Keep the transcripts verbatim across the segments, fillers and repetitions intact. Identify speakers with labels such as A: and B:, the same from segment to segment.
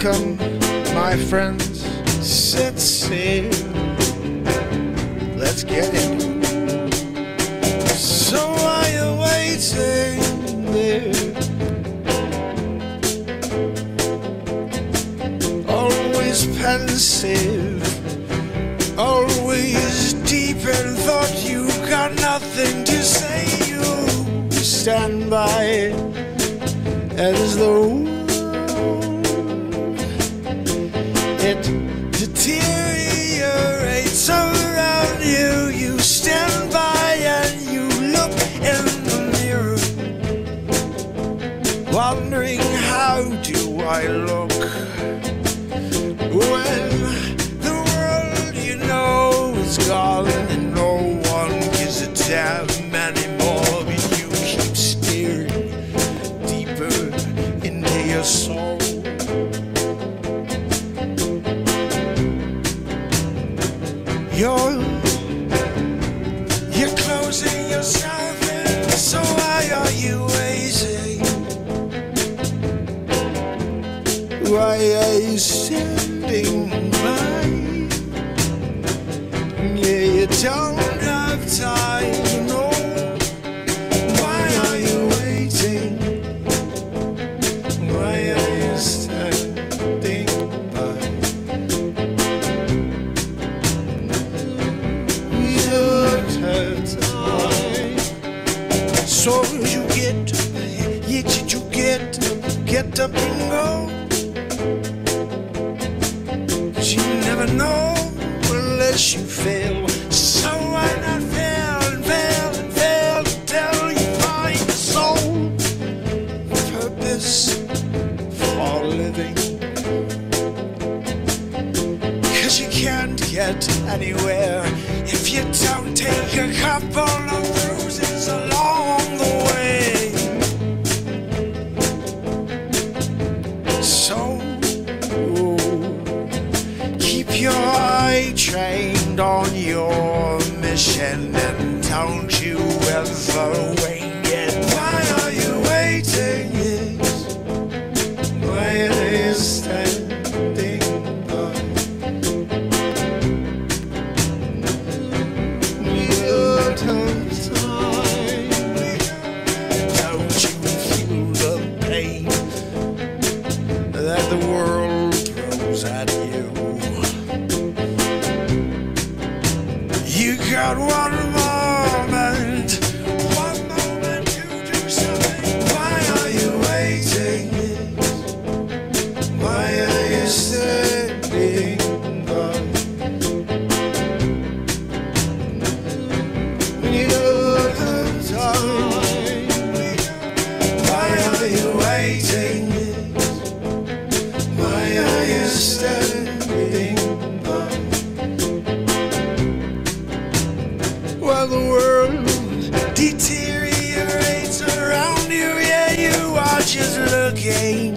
A: Welcome, my friends. Sit still. Let's get into it. So while you're waiting there, always pensive, always deep in thought, you got nothing to say. You stand by as though it deteriorates around you. You stand by and you look in the mirror, wondering how do I look when the world you know is gone and no one gives a damn anymore. But you keep staring deeper into your soul. You're, you're closing yourself in, so why are you waiting? Why are you standing by? Yeah, you don't have time, no. Why are you waiting? Why are you standing by? So you get, you, you get, get up and go. 'Cause you never know unless you fail. So why not fail and fail and fail until you find the soul purpose for living? 'Cause you can't get anywhere if you don't take a couple of bruises along the way. So keep your eye trained on your mission and don't you ever wane yet. Why are you waiting? Yes. Why are you standing by? Don't you feel the pain that the world throws at you? You got one moment, one moment to do something. Why are you waiting? Why are you standing by? When you don't have time, why are you waiting? Why are you standing by? While the world deteriorates around you, yeah, you are just looking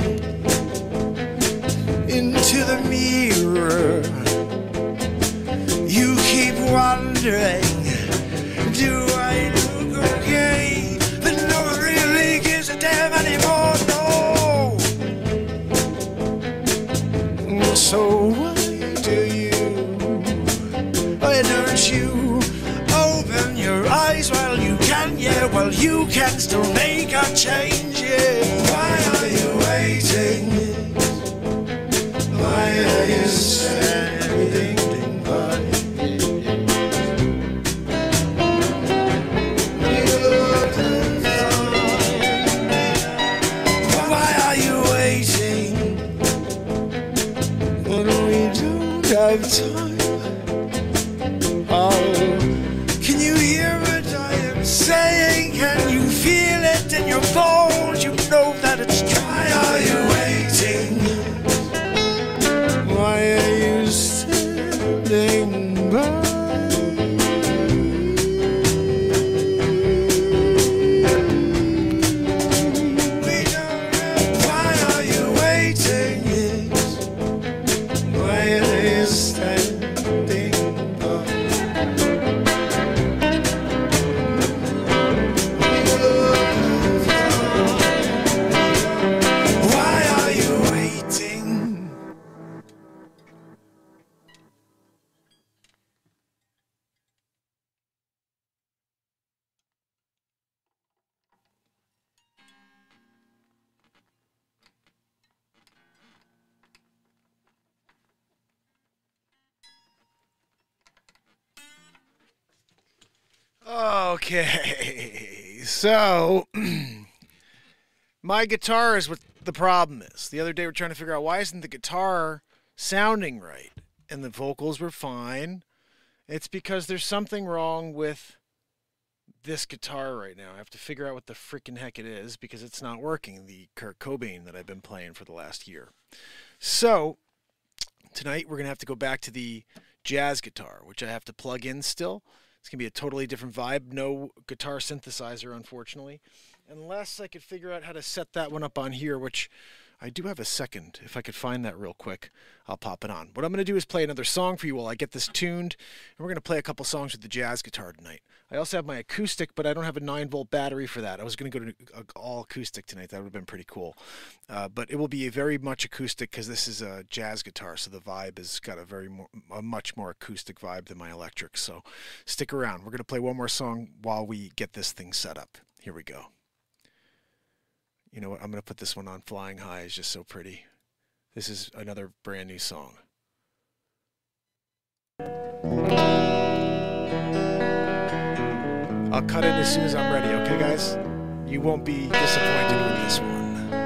A: into the mirror. You keep wondering, do I look okay? But no one really gives a damn anymore, no. So why do you, why don't you open your eyes while you can, yeah, while you can still make a change, yeah. Why are you waiting? Why are you standing by? Why are you waiting when we don't have time? Oh, can you hear what I am saying? Can you feel it in your bones? You know that it's true. Why are you waiting? Why are you standing by? We don't have. Why are you waiting? Yes. Why are you standing? Okay, so my guitar is what the problem is. The other day we're trying to figure out why isn't the guitar sounding right, and the vocals were fine. It's because there's something wrong with this guitar right now. I have to figure out what the freaking heck it is because it's not working, the Kurt Cobain that I've been playing for the last year. So tonight we're going to have to go back to the jazz guitar, which I have to plug in still. It's going to be a totally different vibe. No guitar synthesizer, unfortunately. Unless I could figure out how to set that one up on here, which I do have a second. If I could find that real quick, I'll pop it on. What I'm going to do is play another song for you while I get this tuned. And we're going to play a couple songs with the jazz guitar tonight. I also have my acoustic, but I don't have a nine volt battery for that. I was going to go to all acoustic tonight. That would have been pretty cool. Uh, but it will be a very much acoustic because this is a jazz guitar, so the vibe has got a very more, a much more acoustic vibe than my electric. So stick around. We're going to play one more song while we get this thing set up. Here we go. You know what? I'm going to put this one on Flying High. It's just so pretty. This is another brand new song. I'll cut it as soon as I'm ready, okay, guys? You won't be disappointed with this one.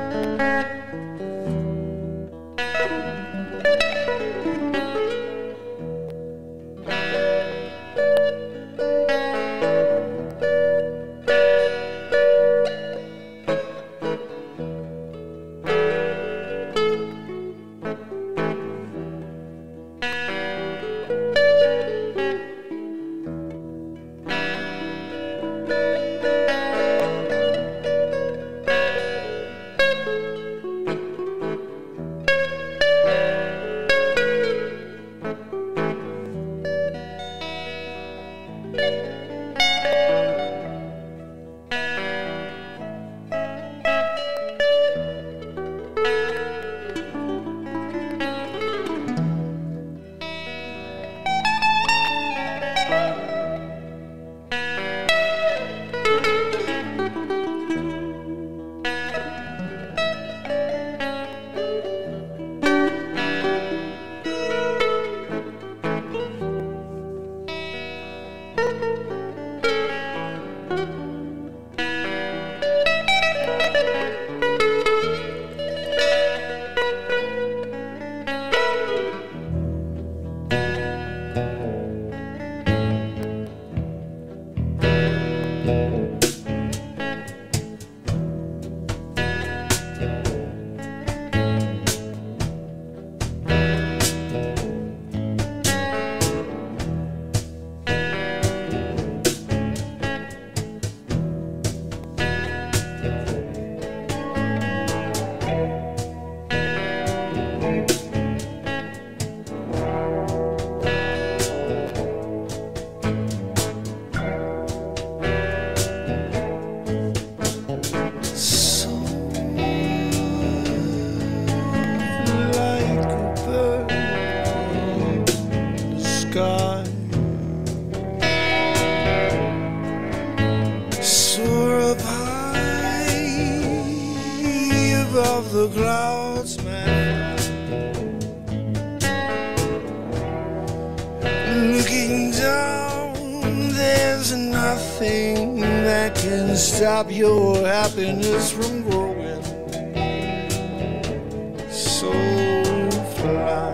B: The clouds, man, looking down, there's nothing that can stop your happiness from growing. So fly.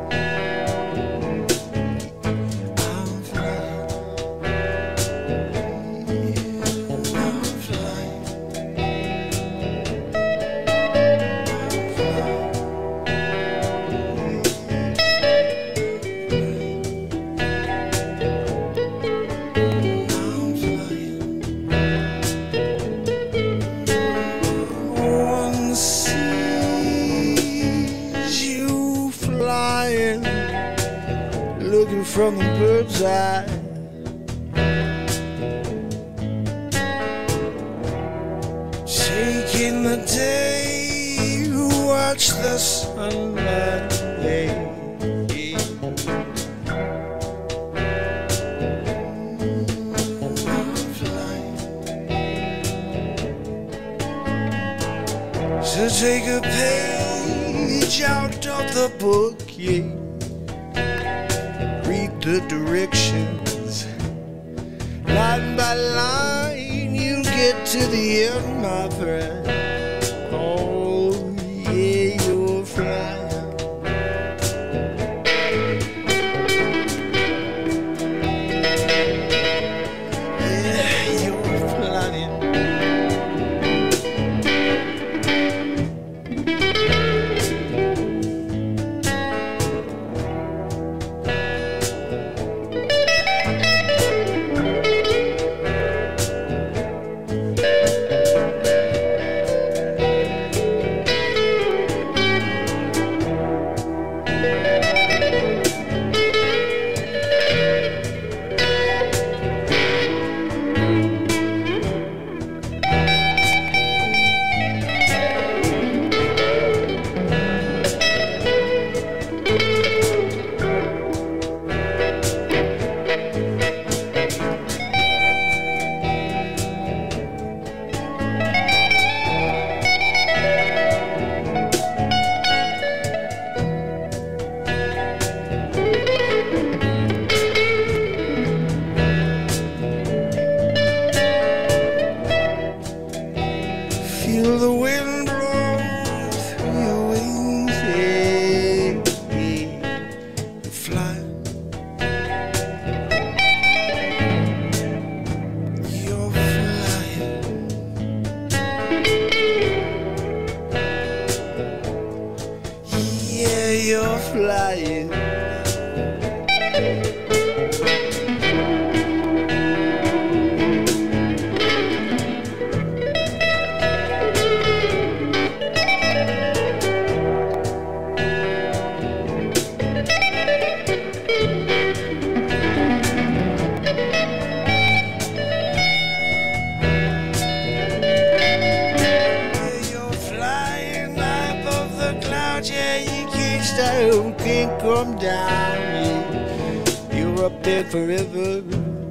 B: Looking from the bird's eye, taking the day, watch the sunlight. So take a page out of the book, yeah. Read the directions line by line, you'll get to the end, my friend. Oh, yeah, you're flying. Feel the wind blow through your wings, yeah, yeah. You're flying. You're flying. Yeah, you're flying. Yeah, you can't stop, can't come down. Yeah. You're up there forever.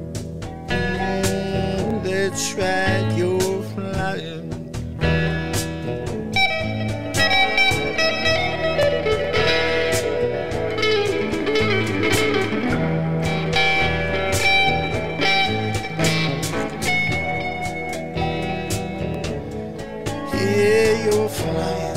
B: Mm, that's right, you're flying. Yeah, you're flying.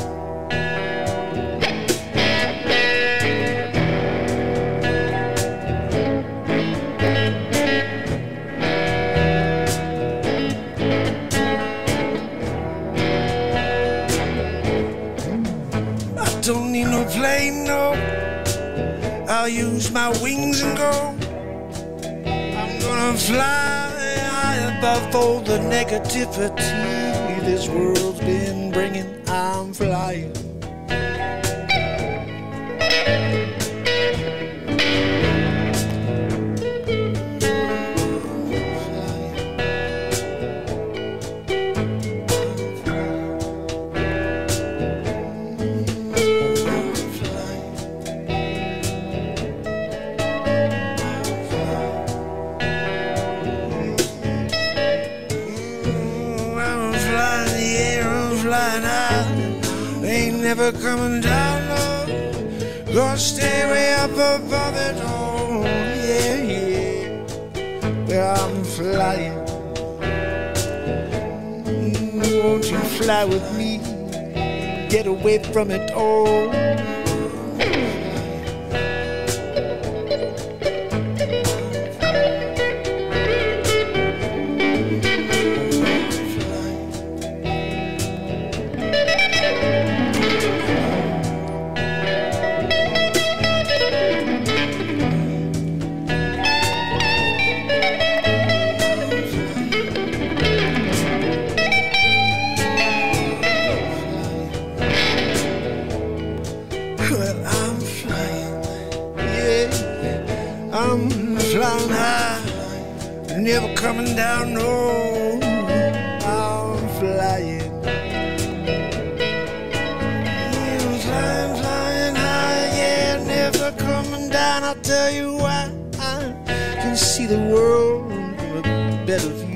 B: Don't need no plane, no. I'll use my wings and go. I'm gonna fly high above all the negativity this world's been bringing. I'm flying. Flying high, ain't never coming down, no. Gonna stay way up above it all, yeah, yeah. Where I'm flying. Mm, won't you fly with me? Get away from it all. Well, I'm flying, yeah, I'm flying high, never coming down, no, I'm flying. Yeah, I'm flying, flying high, yeah, never coming down, I'll tell you why, I can see the world from a better view.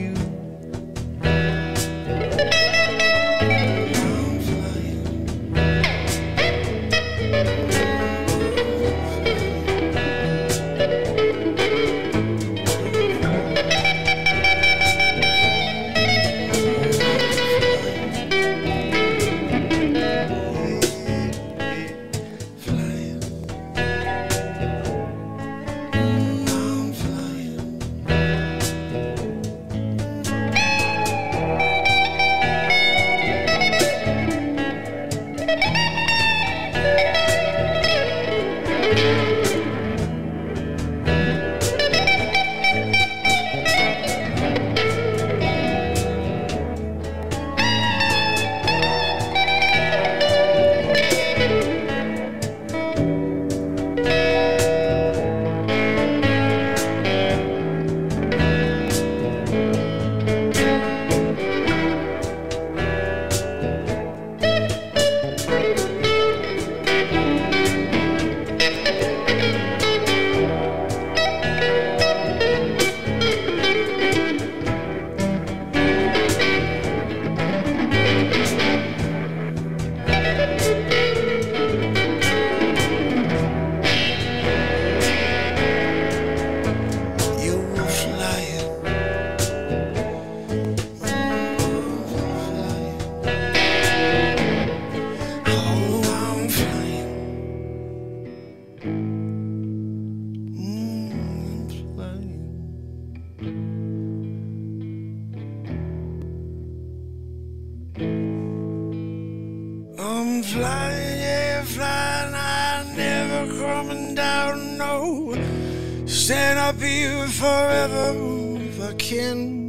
A: stand up here forever if I can.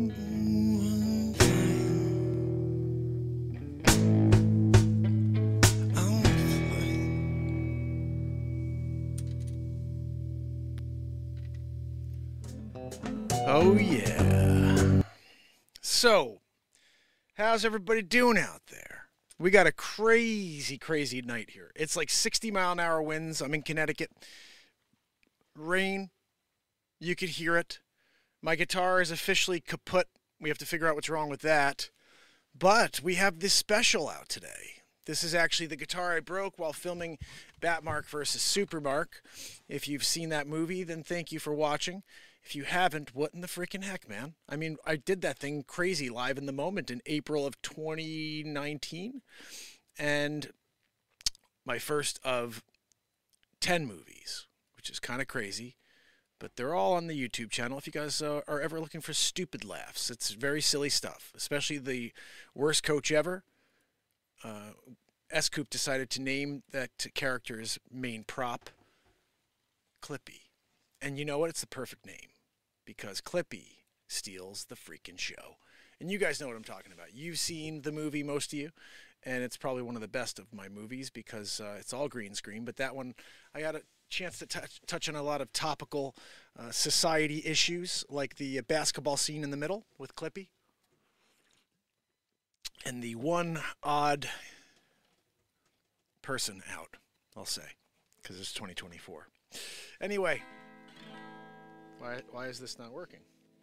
B: Oh yeah. So, how's everybody doing out there? We got a crazy, crazy night here. It's like sixty mile an hour winds. I'm in Connecticut. Rain. You could hear it. My guitar is officially kaput. We have to figure out what's wrong with that. But we have this special out today. This is actually the guitar I broke while filming Batmark versus Supermark. If you've seen that movie, then thank you for watching. If you haven't, what in the freaking heck, man? I mean, I did that thing crazy live in the moment in April of twenty nineteen. And my first of ten movies, which is kind of crazy. But they're all on the YouTube channel if you guys uh, are ever looking for stupid laughs. It's very silly stuff, especially the worst coach ever. Uh, S-Coop decided to name that character's main prop Clippy. And you know what? It's the perfect name. Because Clippy steals the freaking show. And you guys know what I'm talking about. You've seen the movie, most of you. And it's probably one of the best of my movies because uh, it's all green screen. But that one, I got a chance to touch, touch on a lot of topical uh, society issues, like the basketball scene in the middle with Clippy. And the one odd person out, I'll say, because it's twenty twenty-four. Anyway, why, why is this not working?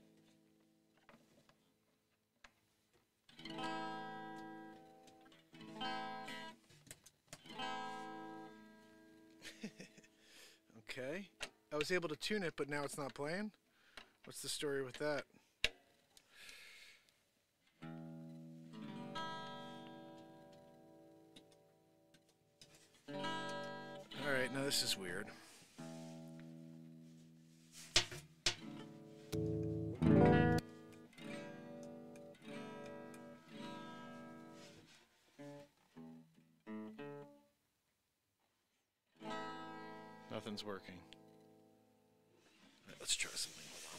B: Okay, I was able to tune it, but now it's not playing. What's the story with that? All right, now this is weird. Nothing's working. All right, let's try something. Hold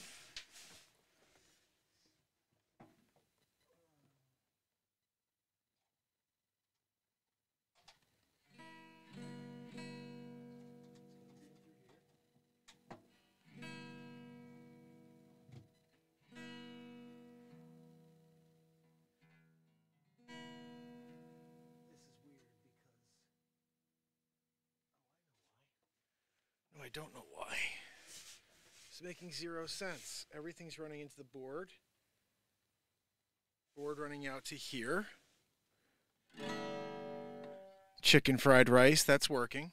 B: on. I don't know why. It's making zero sense. Everything's running into the board. Board running out to here. Chicken fried rice, that's working.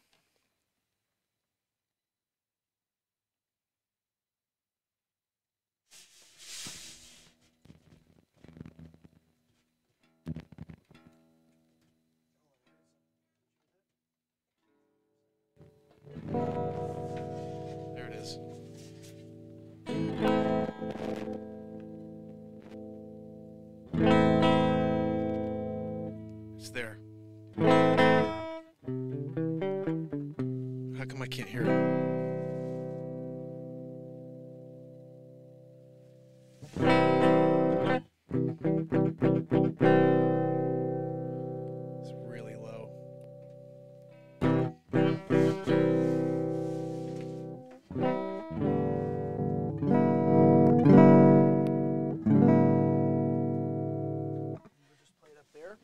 B: There it is. It's there. How come I can't hear it? It's really low. Just play it up there.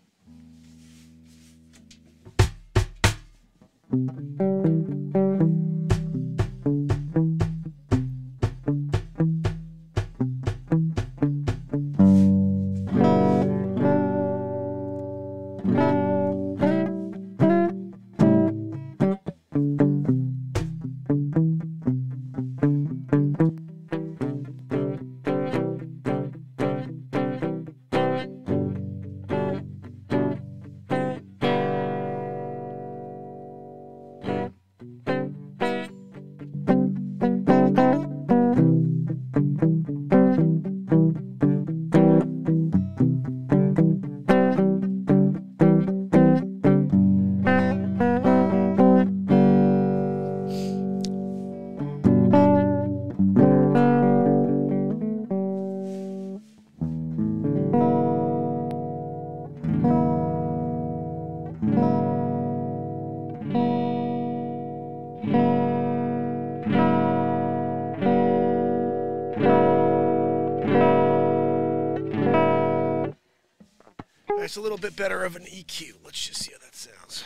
B: That's a little bit better of an E Q. Let's just see how that sounds.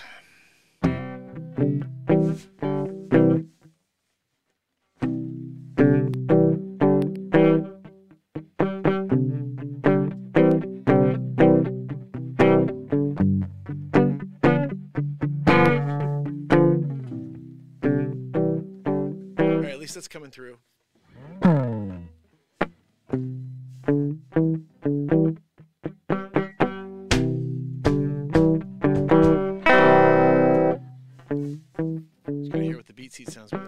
B: All right, at least that's coming through. Just gotta hear what the beat seat sounds like.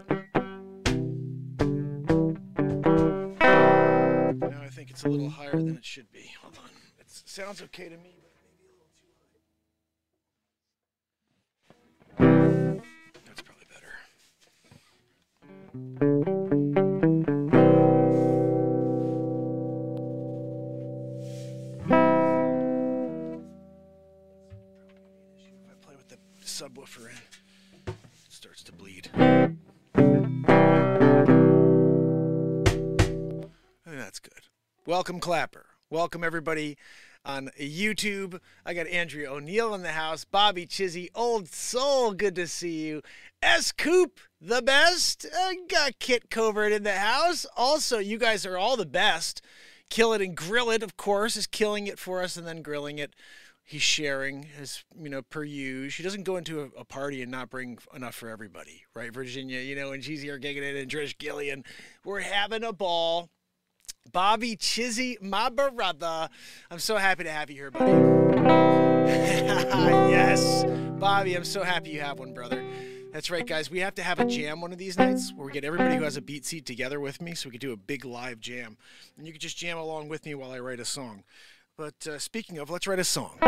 B: Now I think it's a little higher than it should be. Hold on. It sounds okay to me, but maybe a little too high. That's probably better. If I play with the subwoofer in, it starts to bleed. I think that's good. Welcome, Clapper. Welcome, everybody on YouTube. I got Andrea O'Neill in the house. Bobby Chizzy, Old Soul, good to see you. S. Coop, the best. I got Kit Covert in the house. Also, you guys are all the best. Kill It and Grill It, of course, is killing it for us and then grilling it. He's sharing, as you know, per usual. He doesn't go into a, a party and not bring enough for everybody, right, Virginia? You know, and she's here gigging it, and Trish Gillian. We're having a ball. Bobby Chizzy, my brother. I'm so happy to have you here, buddy. Yes, Bobby, I'm so happy you have one, brother. That's right, guys. We have to have a jam one of these nights where we get everybody who has a beat seat together with me so we can do a big live jam. And you can just jam along with me while I write a song. But uh, speaking of, let's write a song.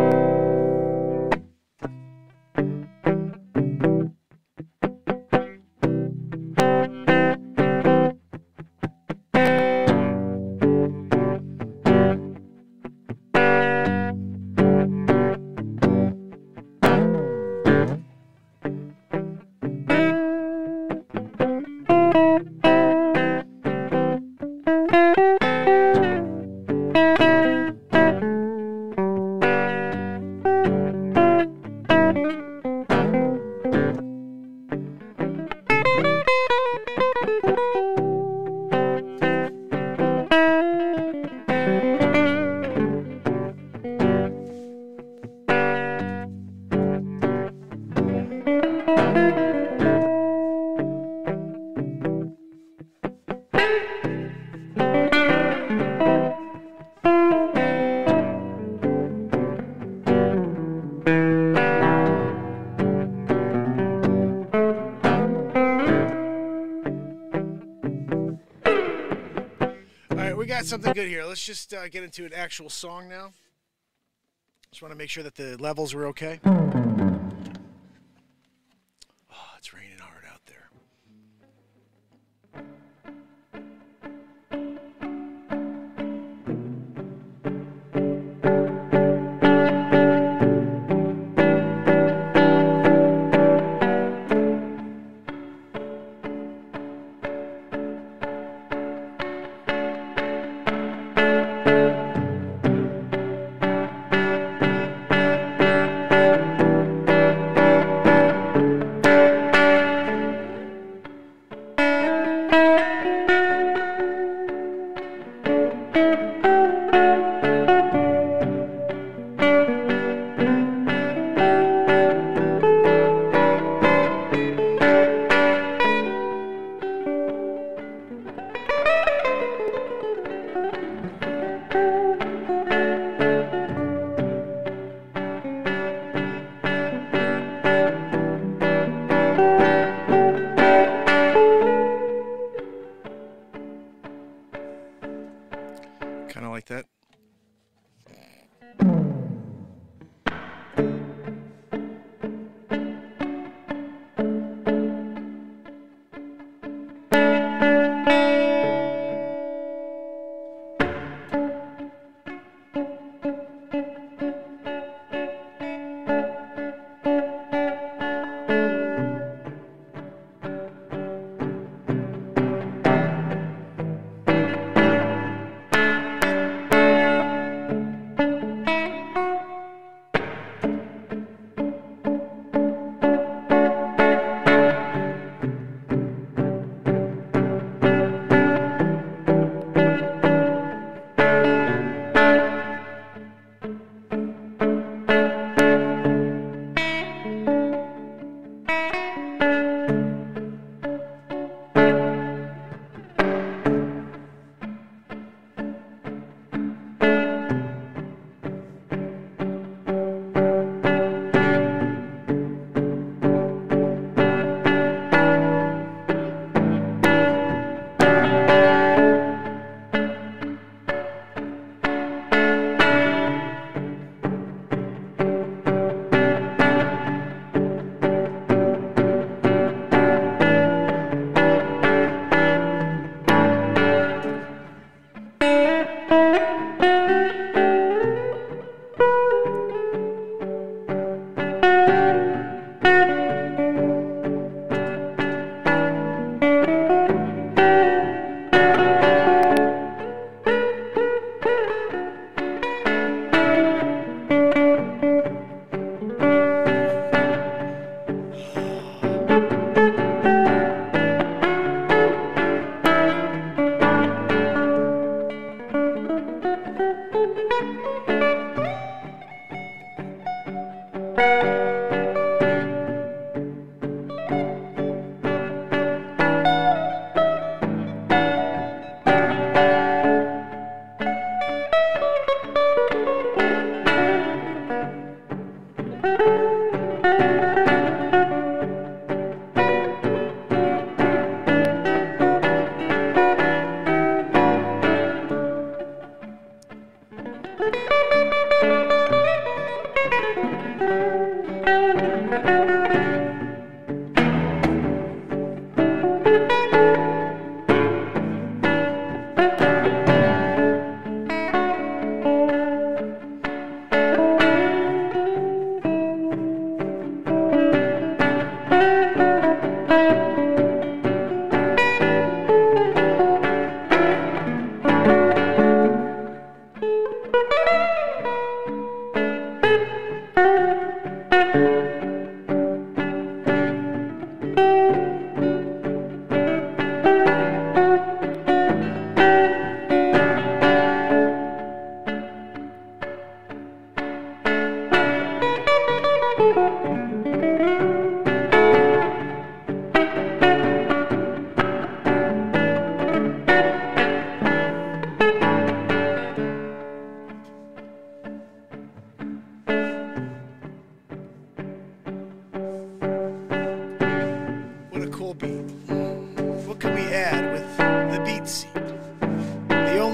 B: Something good here. Let's just uh, get into an actual song now. Just want to make sure that the levels were okay. Oh, it's raining hard out there. Kind of like that.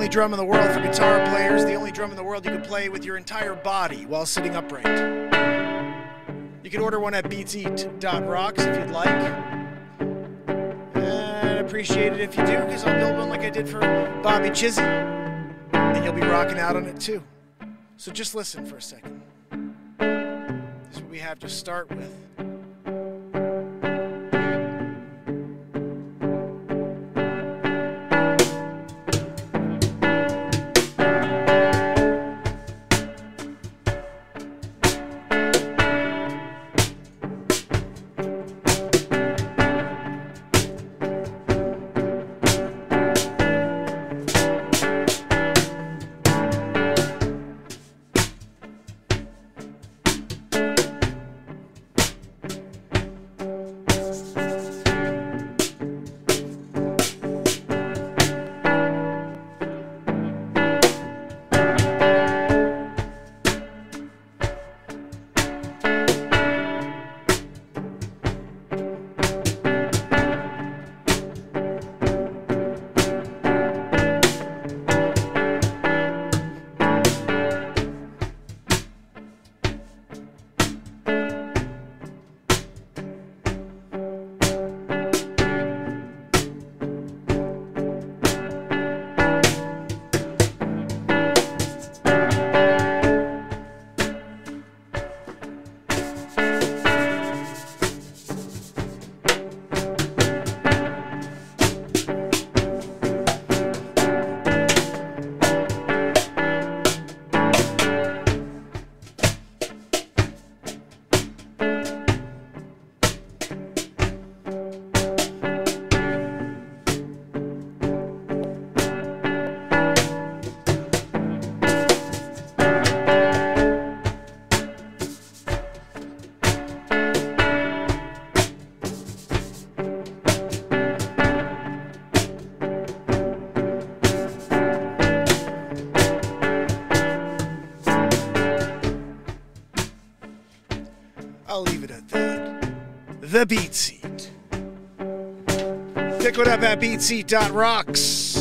B: drum in the world for guitar players, the only drum in the world you can play with your entire body while sitting upright. You can order one at beats eat dot rocks if you'd like. And I'd appreciate it if you do, because I'll build one like I did for Bobby Chizzy, and you'll be rocking out on it too. So just listen for a second. This is what we have to start with. I'll leave it at that. The Beat Seat. Pick one up at beats eat dot rocks.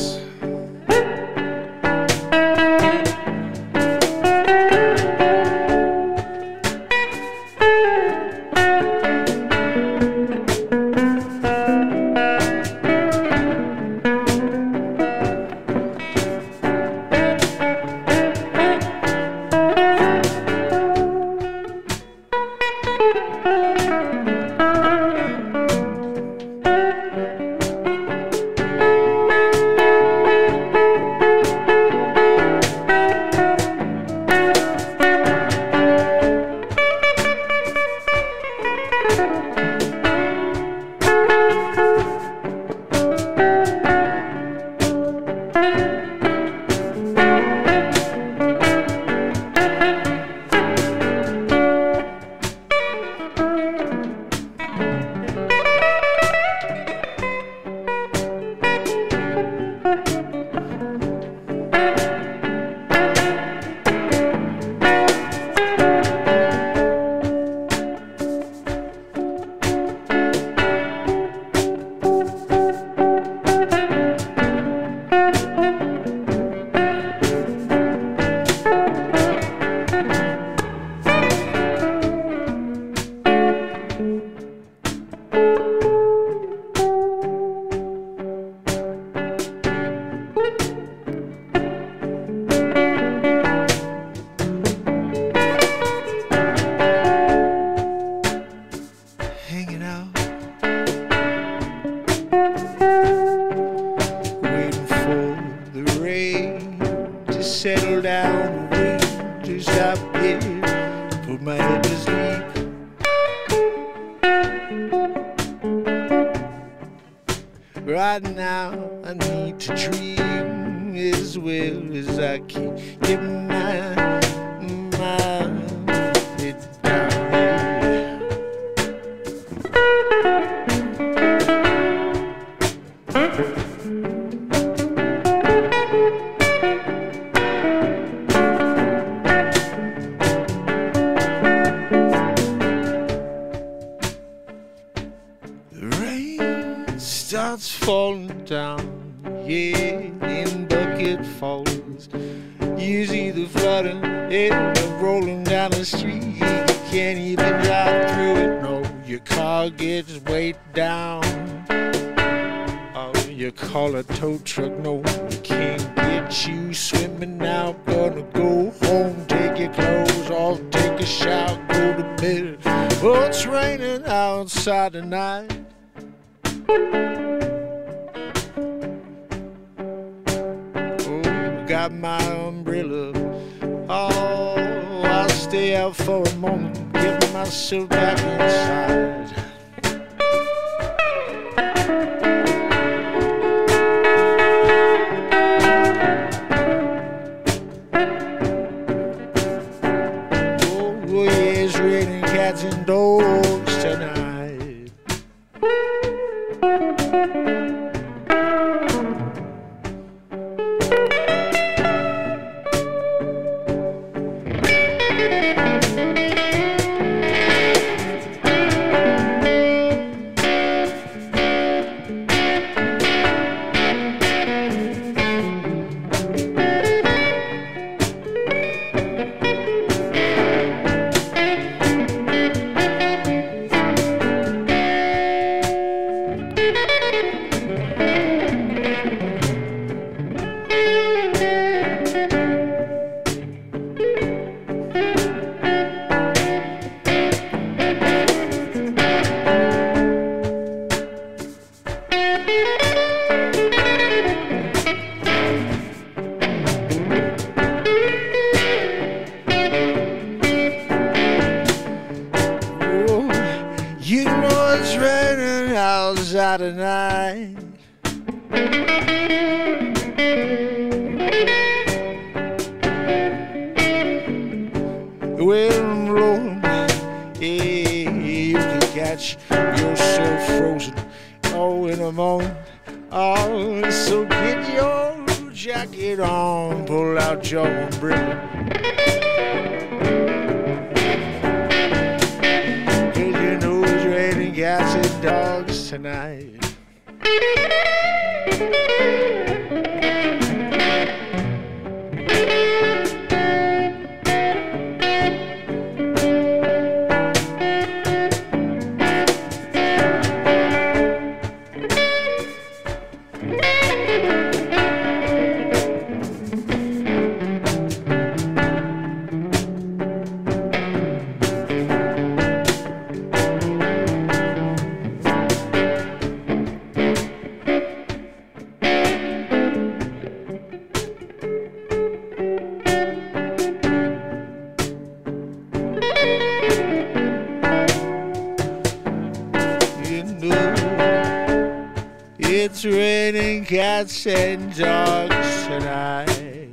B: Settle down, wait to stop it, put my head to sleep. Right now I need to dream as well as I can. Get my, my head down. Starts falling down, yeah, in bucket falls. You see the flooding, it's rolling down the street. You can't even drive through it, no. Your car gets weighed down. Oh, you call a tow truck, no. You can't get you swimming now. Gonna go home, take your clothes off, take a shower, go to bed. Oh, it's raining outside tonight. Oh, got my umbrella. Oh, I'll stay out for a moment, get myself back inside. Oh, yeah, it's raining cats and dogs tonight. You know it's raining outside tonight. Wind blowing, yeah, you can catch yourself frozen. Oh, in a moment. Oh, so get your jacket on, pull out your umbrella. Cats and dogs tonight. It's raining cats and dogs tonight.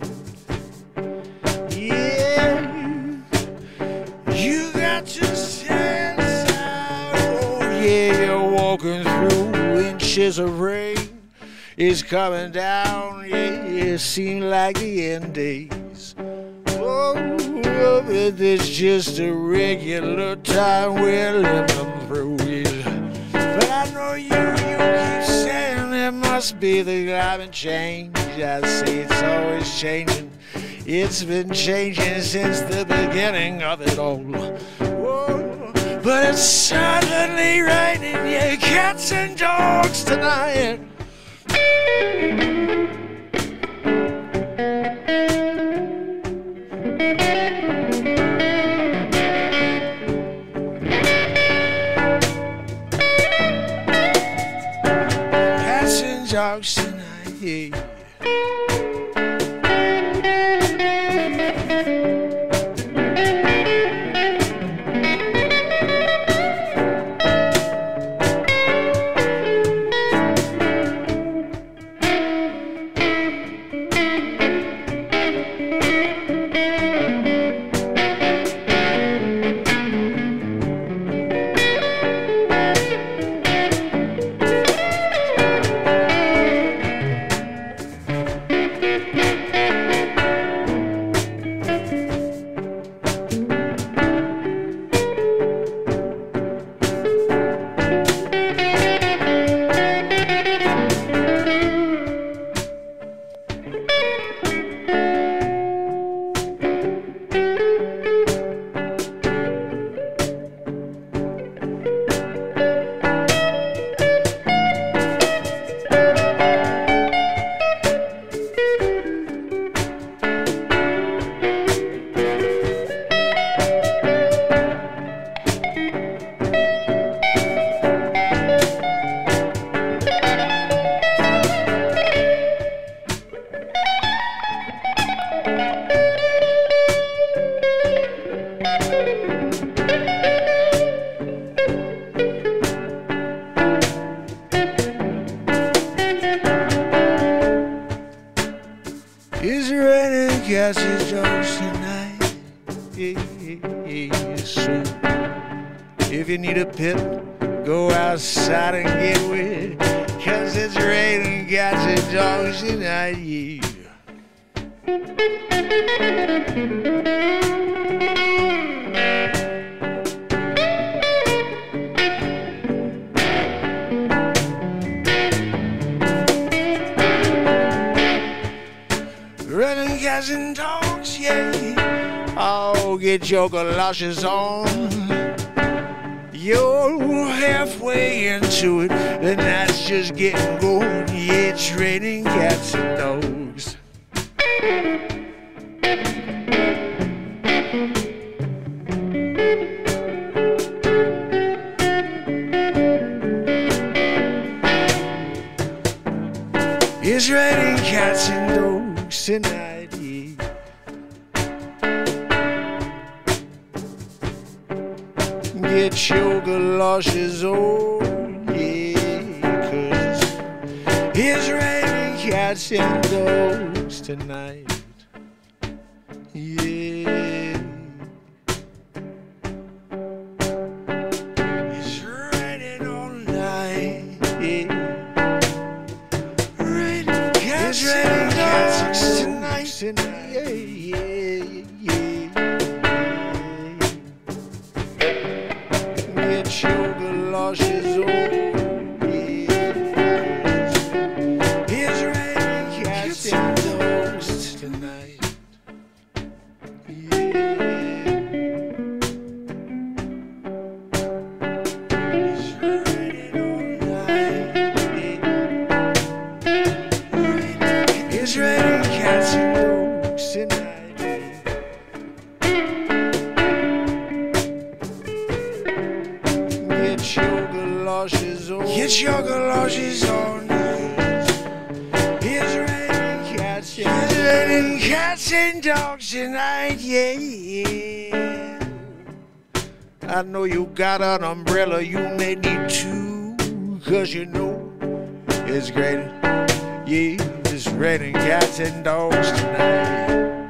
B: Yeah, you got your sense out. Oh yeah, you're walking through inches of rain. It's coming down, yeah, it seems like the end days. Oh, but it's just a regular time we're living through. But I know you, you keep saying it must be the climate change. I say it's always changing. It's been changing since the beginning of it all. Whoa, but it's suddenly raining, yeah, cats and dogs tonight. Cats and dogs tonight, yeah. It's raining cats and dogs tonight. Yeah, yeah, yeah. So if you need a pip, go outside and get wet, 'cause it's raining cats and dogs tonight. Yeah. Raining cats and dogs, yeah. Oh, get your galoshes on. You're halfway into it, and that's just getting going. Yeah, it's raining cats and dogs. It's raining cats and dogs tonight, yeah. Get your galoshes on, yeah, 'cause it's raining cats and dogs tonight, yeah. It's raining all night, yeah. Raining cats, it's raining cats tonight, tonight, yeah, yeah, yeah. Get your galoshes on, yeah. It's raining cats and dogs tonight, yeah. It's raining all night, yeah. It's raining cats and dogs tonight. Get your galoshes on. Get your galoshes on. It's raining cats and it's raining cats and dogs tonight, yeah. I know you got an umbrella, you may need two, 'cause you know it's raining, yeah. It's raining cats and dogs tonight.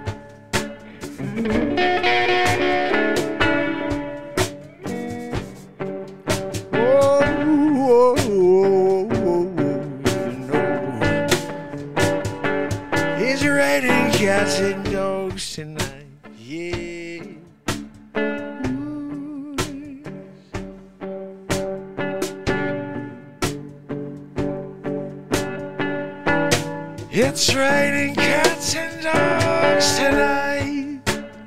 B: It's raining cats and dogs tonight, yeah. Ooh. It's raining cats and dogs tonight.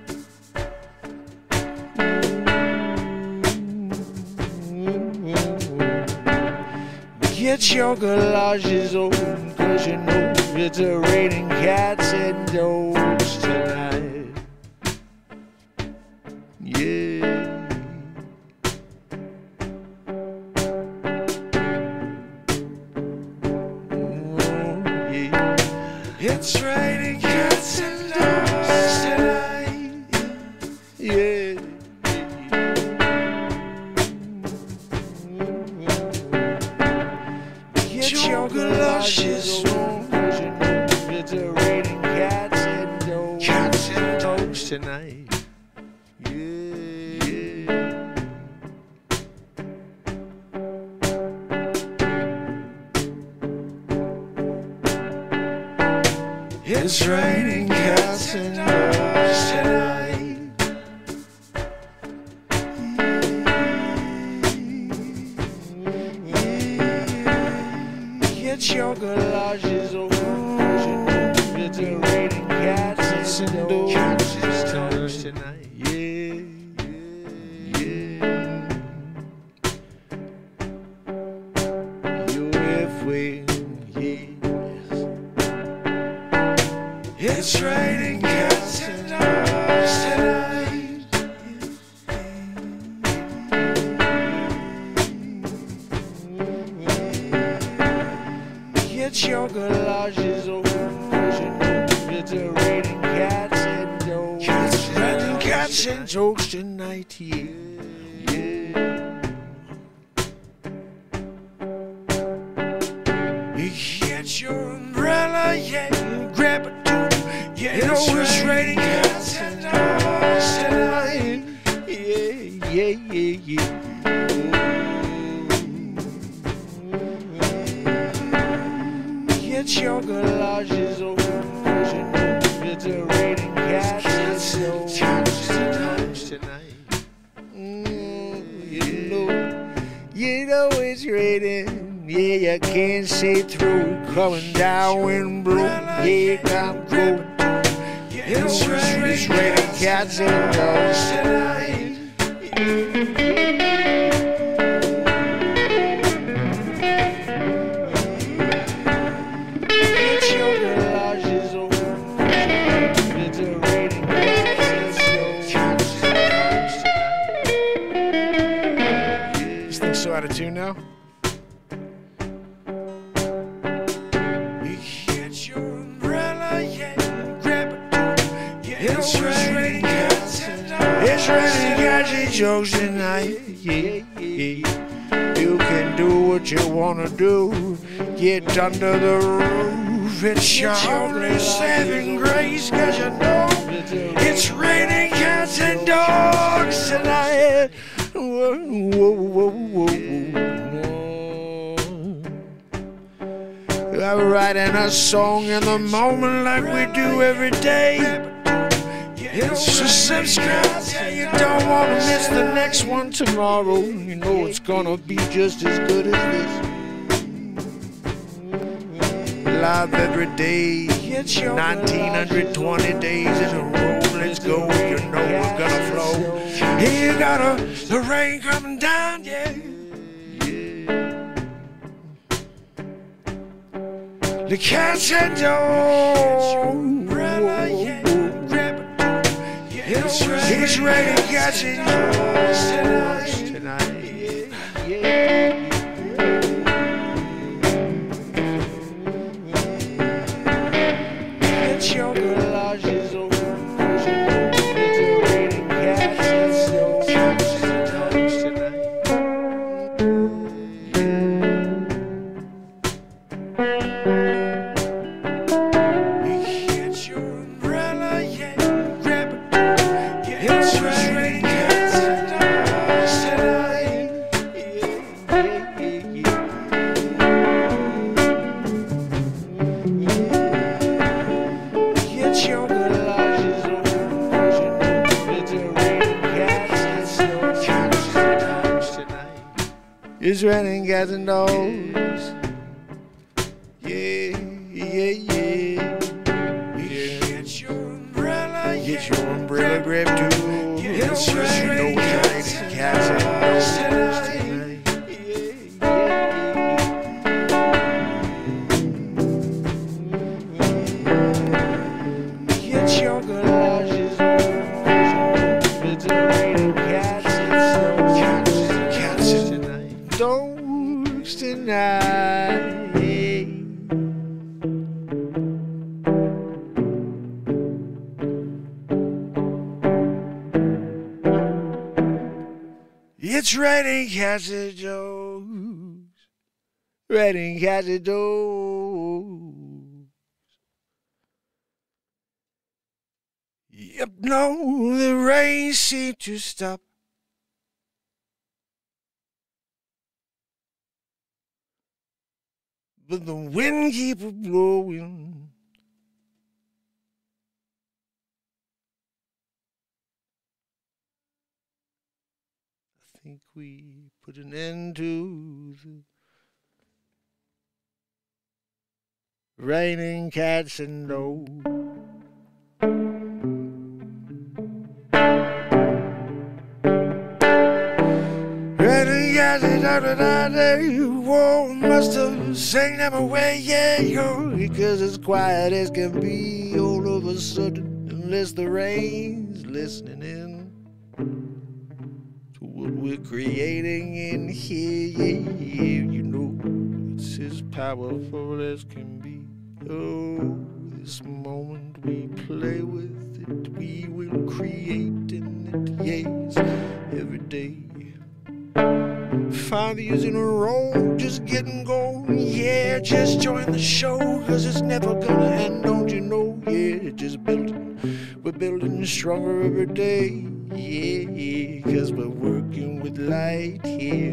B: Get your galoshes on, 'cause you know it's a raining cats and dogs tonight, yeah. Oh, yeah. It's raining cats and dogs tonight, yeah. Get your galoshes on, 'cause you know it's a raining cats and dogs, cats and dogs tonight, yeah. It's raining cats and dogs tonight, get your galoshes on, 'cause you know it's a raining cats and dogs tonight, yeah, yeah. You're halfway, yes. It's raining cats and dogs tonight. Get your galoshes on, 'cause you know it's a raining cats and dogs. It's raining cats and dogs tonight, yeah, yeah. Get your umbrella, yeah, grab a too. You know it's raining cats and dogs tonight. Yeah, yeah, yeah, yeah. Get your galoshes open, 'cause you know it's a raining cats and dogs tonight. Mm, you know, you know it's raining. Yeah, you can't see through. Coming down wind blow. Yeah, I'm going. You know it's raining cats and dogs tonight. Get your garages open. It's a raining cats and dogs tonight. This thing's so out of tune now. It's raining cats and dogs. It's raining cats and jokes tonight. Yeah, yeah. You can do what you wanna do. Get under the roof. It's your only saving grace, 'cause you know it's raining cats and dogs tonight. Whoa, whoa, whoa, whoa, whoa. I'm writing a song in the moment like we do every day. So subscribe, yeah, you don't want to miss the next one tomorrow. You know it's gonna be just as good as this. Live every day, nineteen twenty days in a row. Let's go, you know we're gonna flow. Here you got a, the rain coming down, yeah. The cats and dogs. It's raining cats and dogs tonight. Yeah. Get your garages open, 'cause you know it's a raining cats and dogs tonight. Get your umbrella, yeah. Grab it. It's raining cats and dogs tonight. Yeah, yeah, yeah. Get your garages open, 'cause you know it's a raining cats and dogs tonight. It's raining cats and dogs. Yeah, yeah, yeah. Get your umbrella, get your umbrella, grab two. It's raining cats and dogs tonight. Get your garages open, 'cause it's a raining cats and dogs tonight. Dogs tonight. It's raining cats and dogs. Raining cats and dogs. Yep, no, the rain seemed to stop. But the wind keeps blowing. I think we put an end to the raining cats and dogs. Raining cats and dogs, whoa, must have sang them away, yeah, yo, because it's quiet as can be all of a sudden, unless the rain's listening in. What we're creating in here, yeah, yeah, you know, it's as powerful as can be. Oh, this moment we play with it, we will create in it, yes, every day. Five years in a row, just getting going, yeah, just join the show, 'cause it's never gonna end, don't you know, yeah, just been
A: getting stronger every day. Yeah, yeah, cause we're working with light here.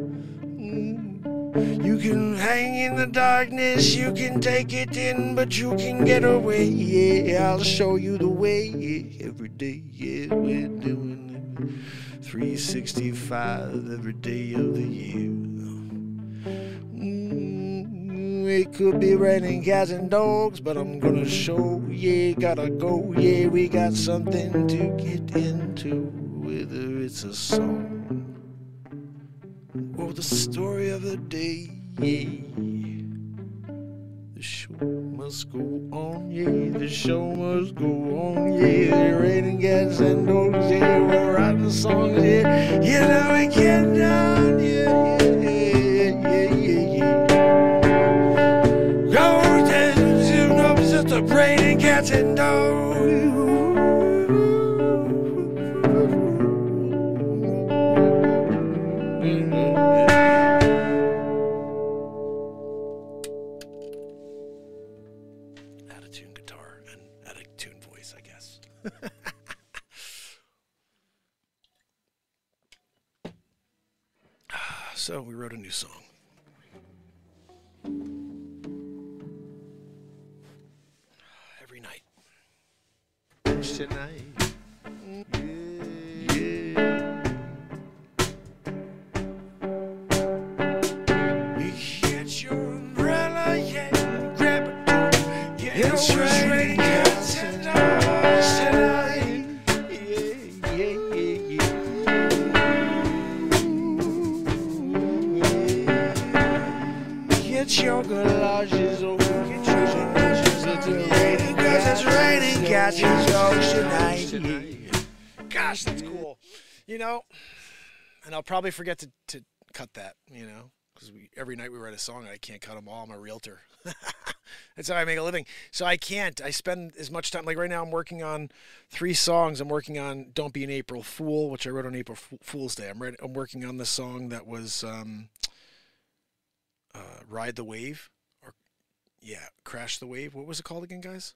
A: Mm. You can hang in the darkness, you can take it in, but you can get away. Yeah, I'll show you the way. Yeah, every day, yeah, we're doing it. three sixty-five every day of the year. Mm, it could be raining cats and dogs, but I'm gonna show, yeah, gotta go, yeah, we got something to get into, whether it's a song or the story of the day, yeah. The show must go on, yeah, the show must go on, yeah, raining cats and dogs, yeah, we're writing songs, yeah, you know we get down, yeah, yeah, yeah, yeah, yeah. Go to no, it's just a raining cats and dogs. Out-of-tune guitar and out-of-tune voice, I guess. So we wrote a new song. Every night. Tonight. Yeah, yeah. You get your umbrella, yeah, grab it. Yeah, it's raining cats and dogs tonight. Yeah, yeah, yeah, yeah. Get your galoshes over. Get your galoshes over. Because it's raining cats and dogs tonight. Yeah. Gosh, that's cool. You know, and I'll probably forget to, to cut that, you know, because we every night we write a song and I can't cut them all. I'm a realtor. That's how I make a living. So I can't. I spend as much time. Like right now I'm working on three songs. I'm working on Don't Be an April Fool, which I wrote on April Fool's Day. I'm, ready, I'm working on the song that was um, uh, Ride the Wave. Or yeah, Crash the Wave. What was it called again, guys?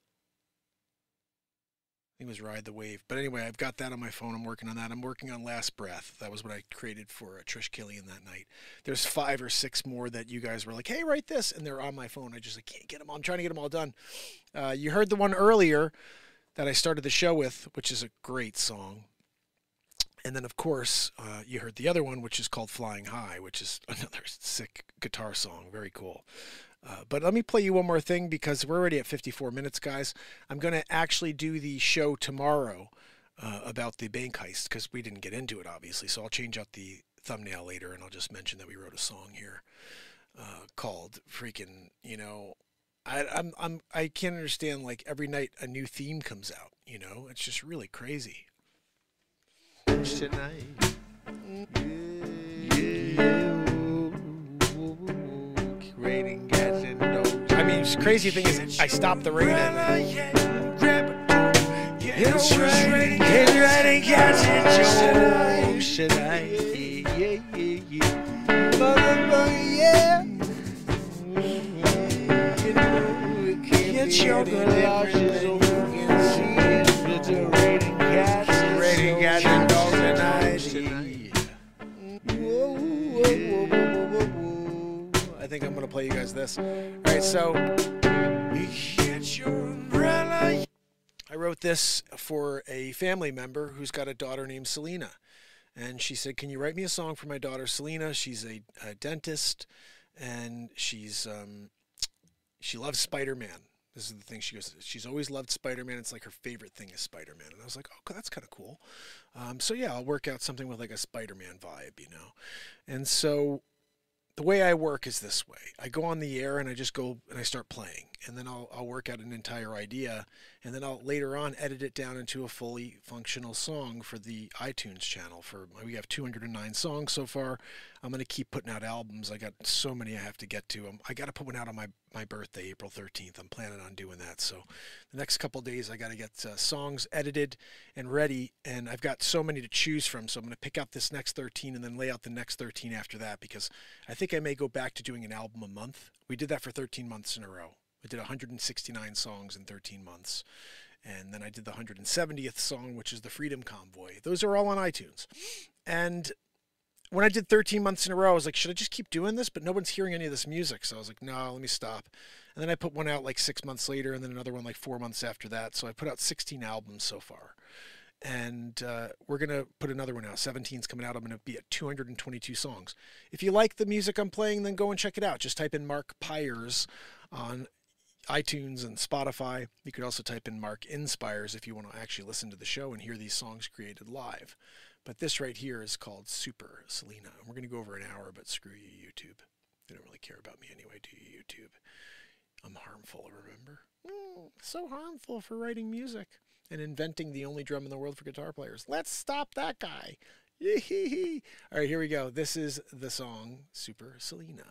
A: I think it was Ride the Wave. But anyway, I've got that on my phone. I'm working on that. I'm working on Last Breath. That was what I created for uh, Trish Killian that night. There's five or six more that you guys were like, hey, write this. And they're on my phone. I just like, can't get them all. I'm trying to get them all done. Uh, you heard the one earlier that I started the show with, which is a great song. And then, of course, uh, you heard the other one, which is called Flying High, which is another sick guitar song. Very cool. Uh, but let me play you one more thing because we're already at fifty-four minutes, guys. I'm going to actually do the show tomorrow uh, about the bank heist because we didn't get into it, obviously. So I'll change out the thumbnail later and I'll just mention that we wrote a song here uh, called freaking, you know, I, I'm, I'm, I can't understand, like, every night a new theme comes out, you know? It's just really crazy. Tonight. Yeah, yeah. Raining cats and dogs. I mean, the crazy thing is, I stopped the rain. It's raining, it's raining cats and dogs tonight. Yeah, yeah, yeah. Motherfucker, yeah. Get your galoshes over and see it. It's a raining cats and raining cats and dogs tonight. Whoa, whoa, whoa, whoa, whoa, whoa. I think I'm going to play you guys this. All right, so I wrote this for a family member who's got a daughter named Selena. And she said, can you write me a song for my daughter Selena? She's a, a dentist, and she's um, she loves Spider-Man. This is the thing. She goes, she's always loved Spider-Man. It's like her favorite thing is Spider-Man. And I was like, oh, that's kind of cool. Um, so, yeah, I'll work out something with like a Spider-Man vibe, you know. And so the way I work is this way. I go on the air and I just go and I start playing. And then I'll, I'll work out an entire idea. And then I'll later on edit it down into a fully functional song for the iTunes channel. For we have two hundred nine songs so far. I'm going to keep putting out albums. I got so many I have to get to. I'm, I got to put one out on my, my birthday, April thirteenth. I'm planning on doing that. So the next couple of days I got to get uh, songs edited and ready. And I've got so many to choose from. So I'm going to pick out this next thirteen and then lay out the next thirteen after that, because I think I may go back to doing an album a month. We did that for thirteen months in a row. We did one hundred sixty-nine songs in thirteen months.
C: And then I did the one hundred seventieth song, which is the Freedom Convoy. Those are all on iTunes. And when I did thirteen months in a row, I was like, should I just keep doing this? But no one's hearing any of this music. So I was like, no, let me stop. And then I put one out like six months later, and then another one like four months after that. So I put out sixteen albums so far. And uh, we're going to put another one out. seventeen's coming out. I'm going to be at two hundred twenty-two songs. If you like the music I'm playing, then go and check it out. Just type in Mark Pyers on iTunes and Spotify. You could also type in Mark Inspires if you want to actually listen to the show and hear these songs created live. But this right here is called Super Selena. And we're going to go over an hour, but screw you, YouTube. You don't really care about me anyway, do you, YouTube? I'm harmful, remember? Mm, so harmful for writing music and inventing the only drum in the world for guitar players. Let's stop that guy. Yee-hee-hee. All right, here we go. This is the song Super Selena.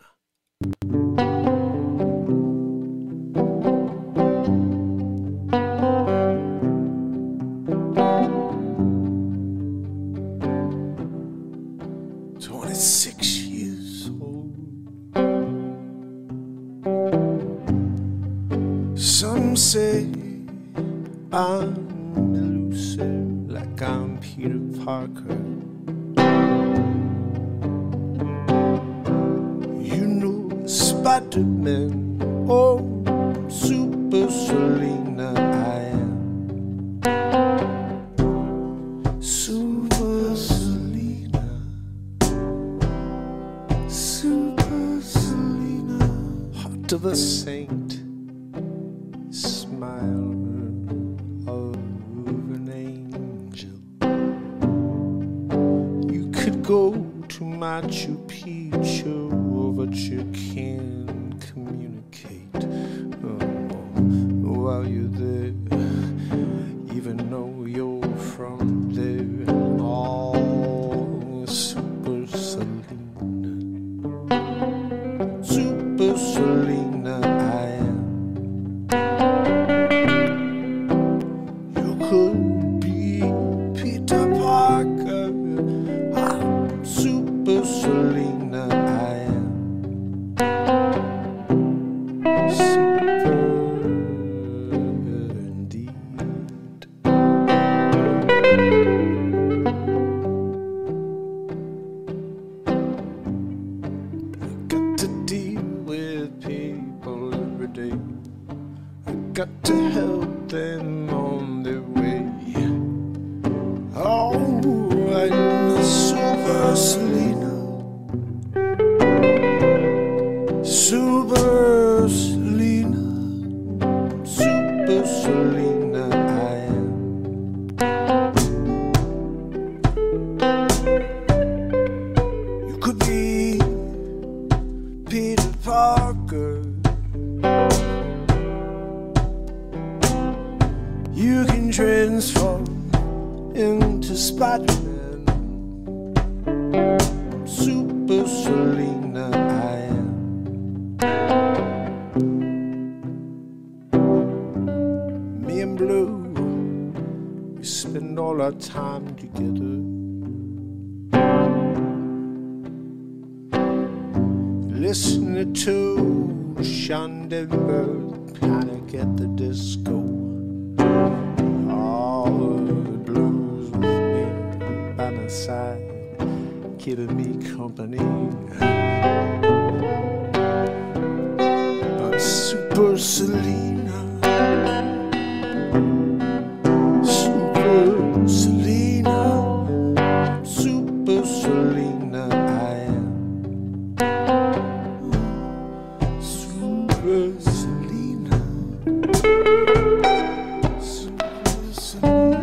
A: twenty-six years old. Some say I'm elusive, like I'm Peter Parker. You know Spider-Man, oh, Super Selena I am. Super Selena, Super Selena, heart of a saint, smile of an angel. You could go to Machu Picchu, but you can't communicate oh, while you're there, even though you're from there. Oh, Super Selena, Super Selena I am. You could be Peter Parker, I'm Super Selena I am. Super indeed. I got to deal with people every day. I got to help them on their way. Oh, I'm a Super Selena, Super Selena, Super Selena I am. You could be Peter Parker. You can transform into Spider-Man. Super Selena I am. Me and Blue, we spend all our time together. Listening to Sean Denver, Panic at the Disco. All the blues with me by my side, keeping me company. I'm Super Selena, Super Selena, Super Selena I am. Super Selena, Super Selena.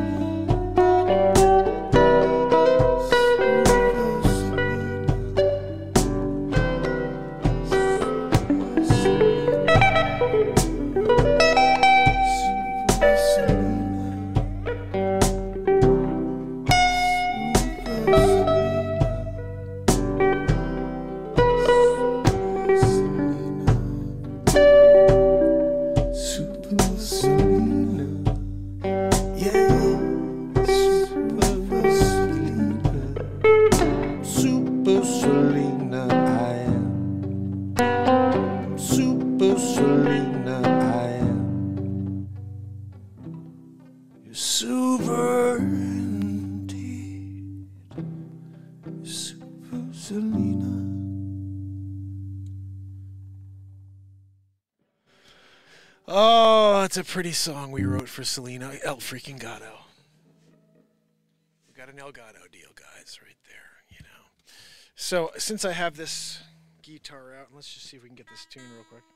A: super indeed, super Selena.
C: Oh, it's a pretty song we wrote for Selena. El freaking Gato. We got an Elgato deal, guys, right there, you know. So, since I have this guitar out, let's just see if we can get this tune real quick.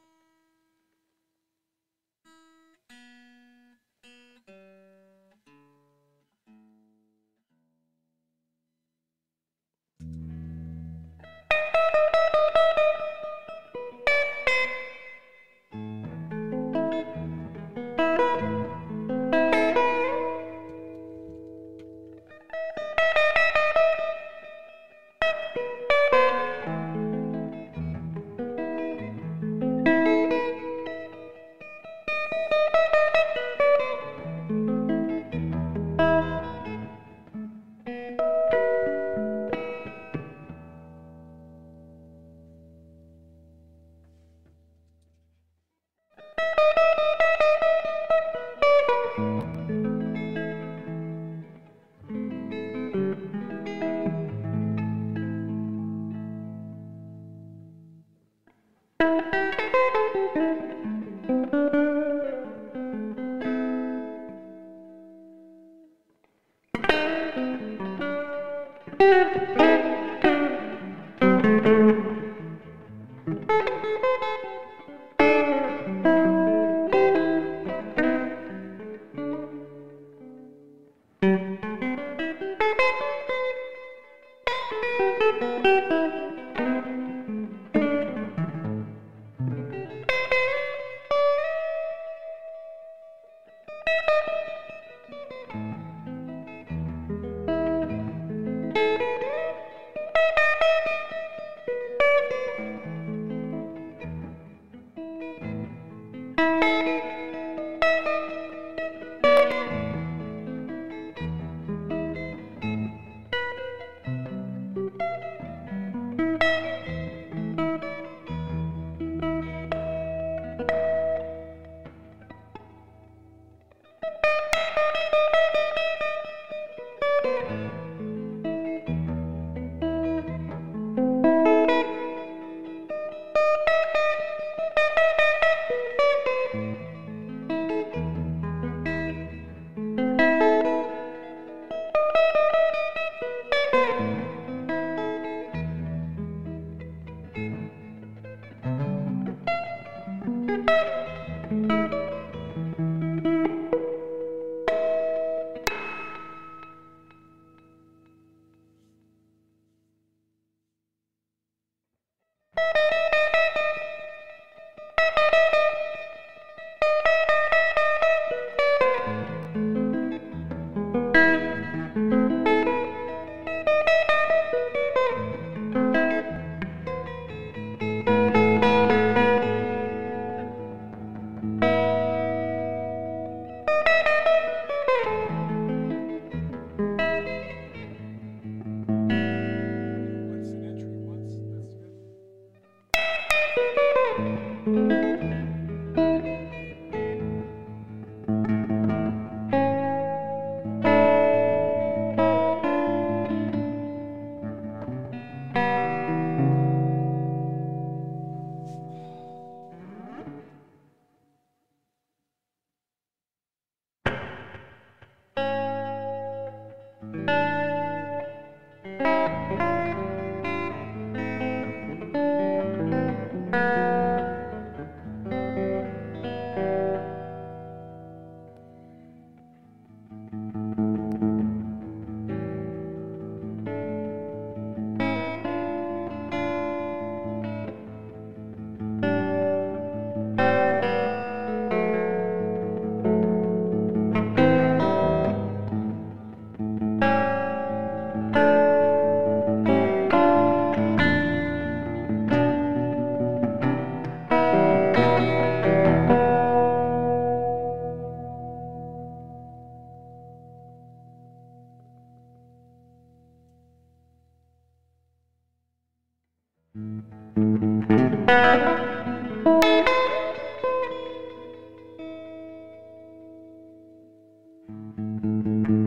A: Thank you.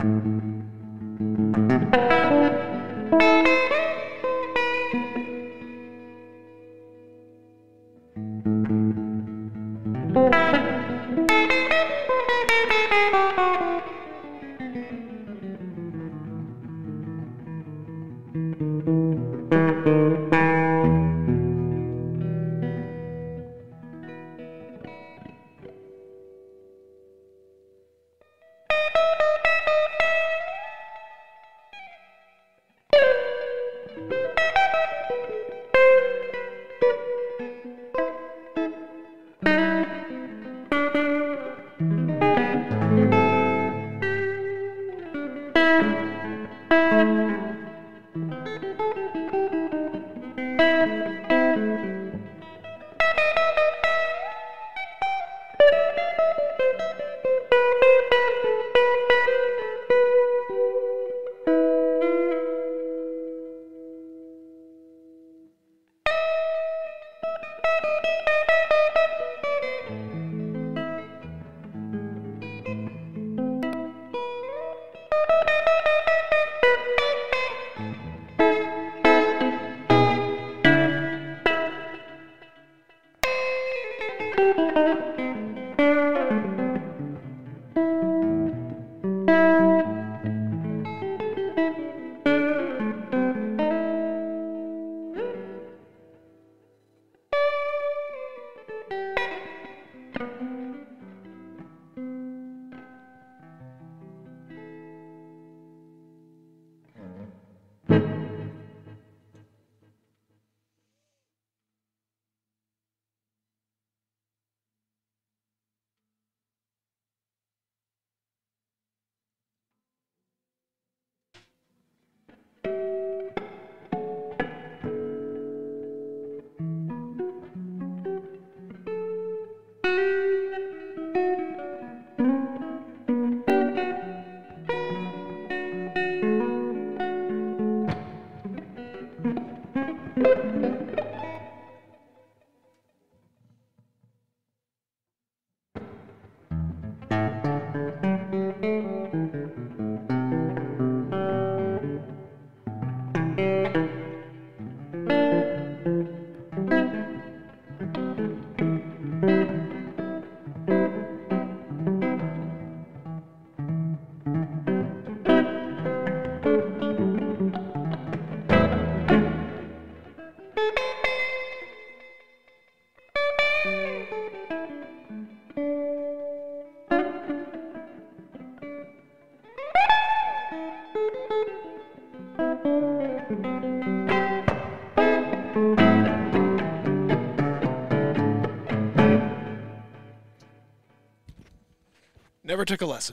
C: Never took a lesson.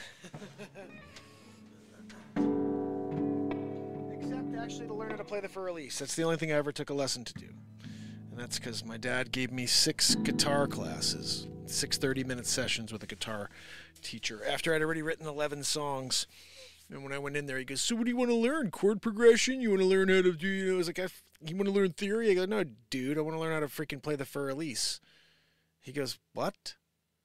C: Except actually to learn how to play the Fur-Elise. That's the only thing I ever took a lesson to do. And that's because my dad gave me six guitar classes, six thirty-minute sessions with a guitar teacher. After I'd already written eleven songs, and when I went in there, he goes, "So what do you want to learn? Chord progression? You want to learn how to do, you know," I was like, I, "You want to learn theory?" I go, "No, dude, I want to learn how to freaking play the Fur-Elise." He goes, "What?"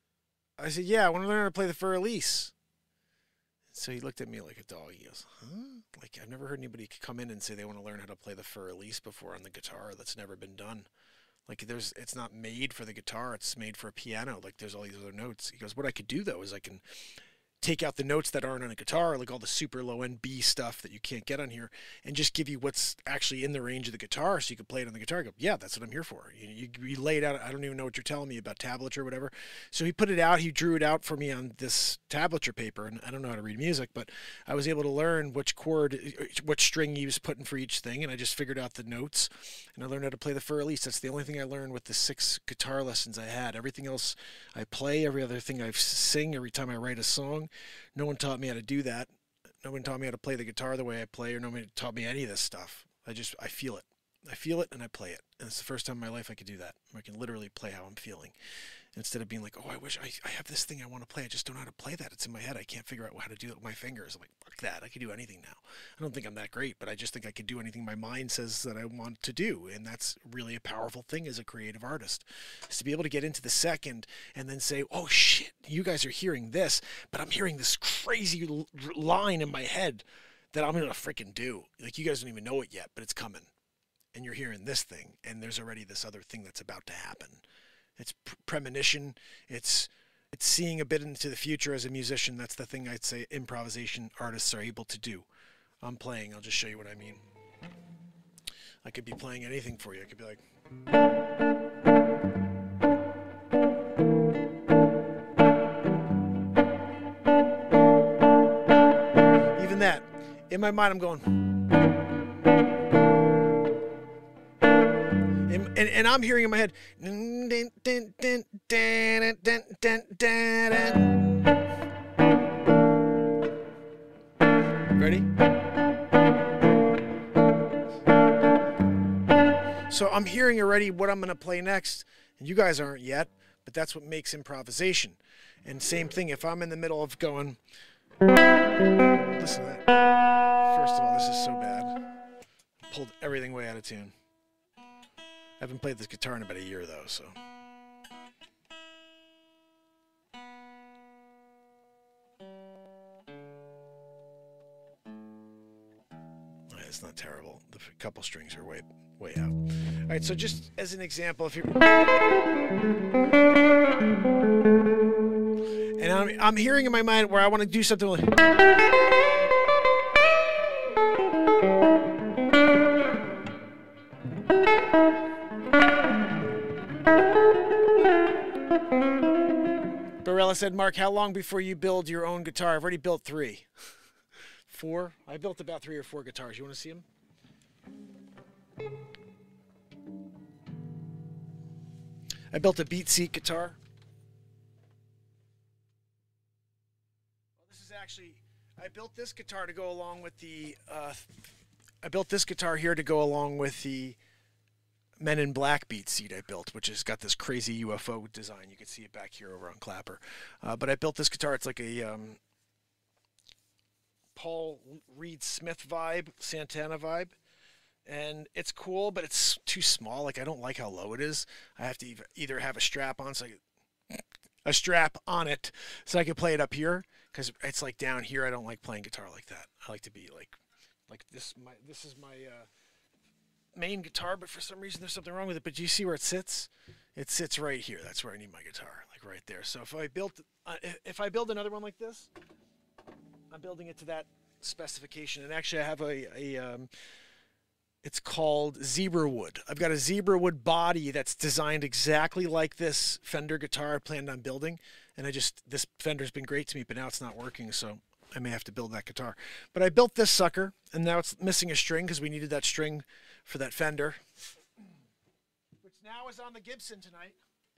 C: I said, "Yeah, I want to learn how to play the Fur-Elise." So he looked at me like a dog. He goes, "Huh?" Like, I've never heard anybody come in and say they want to learn how to play the Fur-Elise before on the guitar. That's never been done. Like, there's, it's not made for the guitar. It's made for a piano. Like, there's all these other notes. He goes, "What I could do, though, is I can take out the notes that aren't on a guitar, like all the super low-end B stuff that you can't get on here, and just give you what's actually in the range of the guitar so you can play it on the guitar." I go, "Yeah, that's what I'm here for." You, you, you lay it out. I don't even know what you're telling me about tablature or whatever. So he put it out. He drew it out for me on this tablature paper, and I don't know how to read music, but I was able to learn which chord, which string he was putting for each thing, and I just figured out the notes, and I learned how to play the Fur-Elise. That's the only thing I learned with the six guitar lessons I had. Everything else I play, every other thing I sing, every time I write a song. No one taught me how to do that. No one taught me how to play the guitar the way I play, or no one taught me any of this stuff. I just, I feel it. I feel it and I play it. And it's the first time in my life I could do that. I can literally play how I'm feeling. Instead of being like, "Oh, I wish I, I have this thing I want to play. I just don't know how to play that. It's in my head. I can't figure out how to do it with my fingers." I'm like, fuck that. I can do anything now. I don't think I'm that great, but I just think I can do anything my mind says that I want to do. And that's really a powerful thing as a creative artist, is to be able to get into the second and then say, "Oh shit, you guys are hearing this, but I'm hearing this crazy l- line in my head that I'm going to freaking do. Like, you guys don't even know it yet, but it's coming. And you're hearing this thing, and there's already this other thing that's about to happen." It's premonition. It's it's seeing a bit into the future as a musician. That's the thing I'd say improvisation artists are able to do. I'm playing. I'll just show you what I mean. I could be playing anything for you. I could be like... Even that. In my mind, I'm going... And, and, and I'm hearing in my head, ready? So I'm hearing already what I'm going to play next, and you guys aren't yet, but that's what makes improvisation. And same thing, if I'm in the middle of going, listen to that. First of all, this is so bad. Pulled everything way out of tune. I haven't played this guitar in about a year, though, so. It's not terrible. The couple strings are way, way out. All right, so just as an example, if you... And I'm, I'm hearing in my mind where I want to do something like... Barella said, "Mark, how long before you build your own guitar?" I've already built three. Four? I built about three or four guitars. You want to see them? I built a beat seat guitar. Well, this is actually... I built this guitar to go along with the uh, I built this guitar here to go along with the Men in Black beat seat I built, which has got this crazy U F O design. You can see it back here over on Clapper. Uh, but I built this guitar. It's like a um, Paul Reed Smith vibe, Santana vibe. And it's cool, but it's too small. Like, I don't like how low it is. I have to either have a strap on so I can, a strap on it so I can play it up here, because it's like down here. I don't like playing guitar like that. I like to be like like this. My this is my uh, main guitar, but for some reason there's something wrong with it. But do you see where it sits? It sits right here. That's where I need my guitar, like right there. So if I built uh, if I build another one like this, I'm building it to that specification. And actually, I have a a um, it's called Zebra Wood. I've got a Zebra Wood body that's designed exactly like this Fender guitar I planned on building. And I just, this Fender's been great to me, but now it's not working, so I may have to build that guitar. But I built this sucker, and now it's missing a string because we needed that string for that Fender, which now is on the Gibson tonight.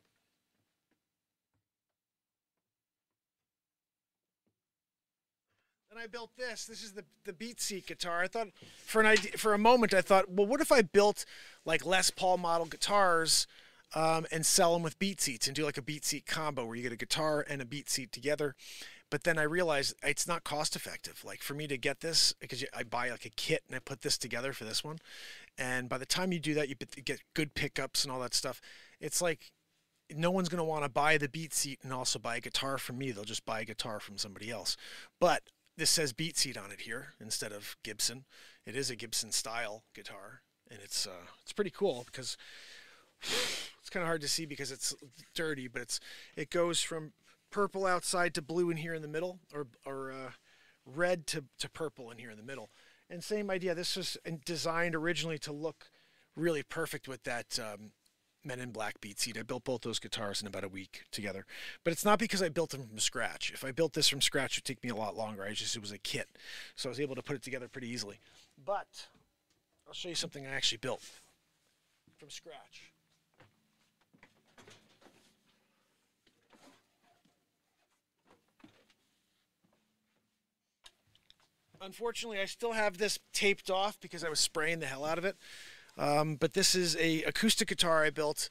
C: And I built this. This is the the Beat Seat guitar. I thought for an idea, for a moment I thought, well, what if I built like Les Paul model guitars um, and sell them with Beat Seats and do like a Beat Seat combo where you get a guitar and a Beat Seat together. But then I realized it's not cost effective. Like for me to get this, because I buy like a kit and I put this together for this one, and by the time you do that, you get good pickups and all that stuff. It's like no one's going to want to buy the Beat Seat and also buy a guitar from me. They'll just buy a guitar from somebody else. But this says Beat Seat on it here instead of Gibson. It is a Gibson style guitar, and it's uh, it's pretty cool because it's kind of hard to see because it's dirty, but it's it goes from purple outside to blue in here in the middle, or or uh, red to to purple in here in the middle. And same idea. This was designed originally to look really perfect with that Um, Men in Black Beat Seat. I built both those guitars in about a week together, but it's not because I built them from scratch. If I built this from scratch, it would take me a lot longer. I just, it was a kit, so I was able to put it together pretty easily. But I'll show you something I actually built from scratch. Unfortunately, I still have this taped off because I was spraying the hell out of it. Um, but this is a acoustic guitar I built,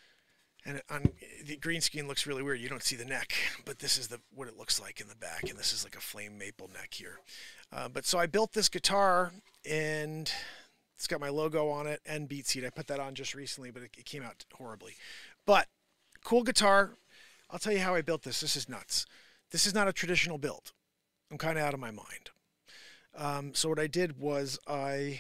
C: and on the green screen looks really weird. You don't see the neck, but this is the what it looks like in the back, and this is like a flame maple neck here. Uh, but so I built this guitar, and it's got my logo on it and Beat Seat. I put that on just recently, but it, it came out horribly. But cool guitar. I'll tell you how I built this. This is nuts. This is not a traditional build. I'm kind of out of my mind. Um, so what I did was I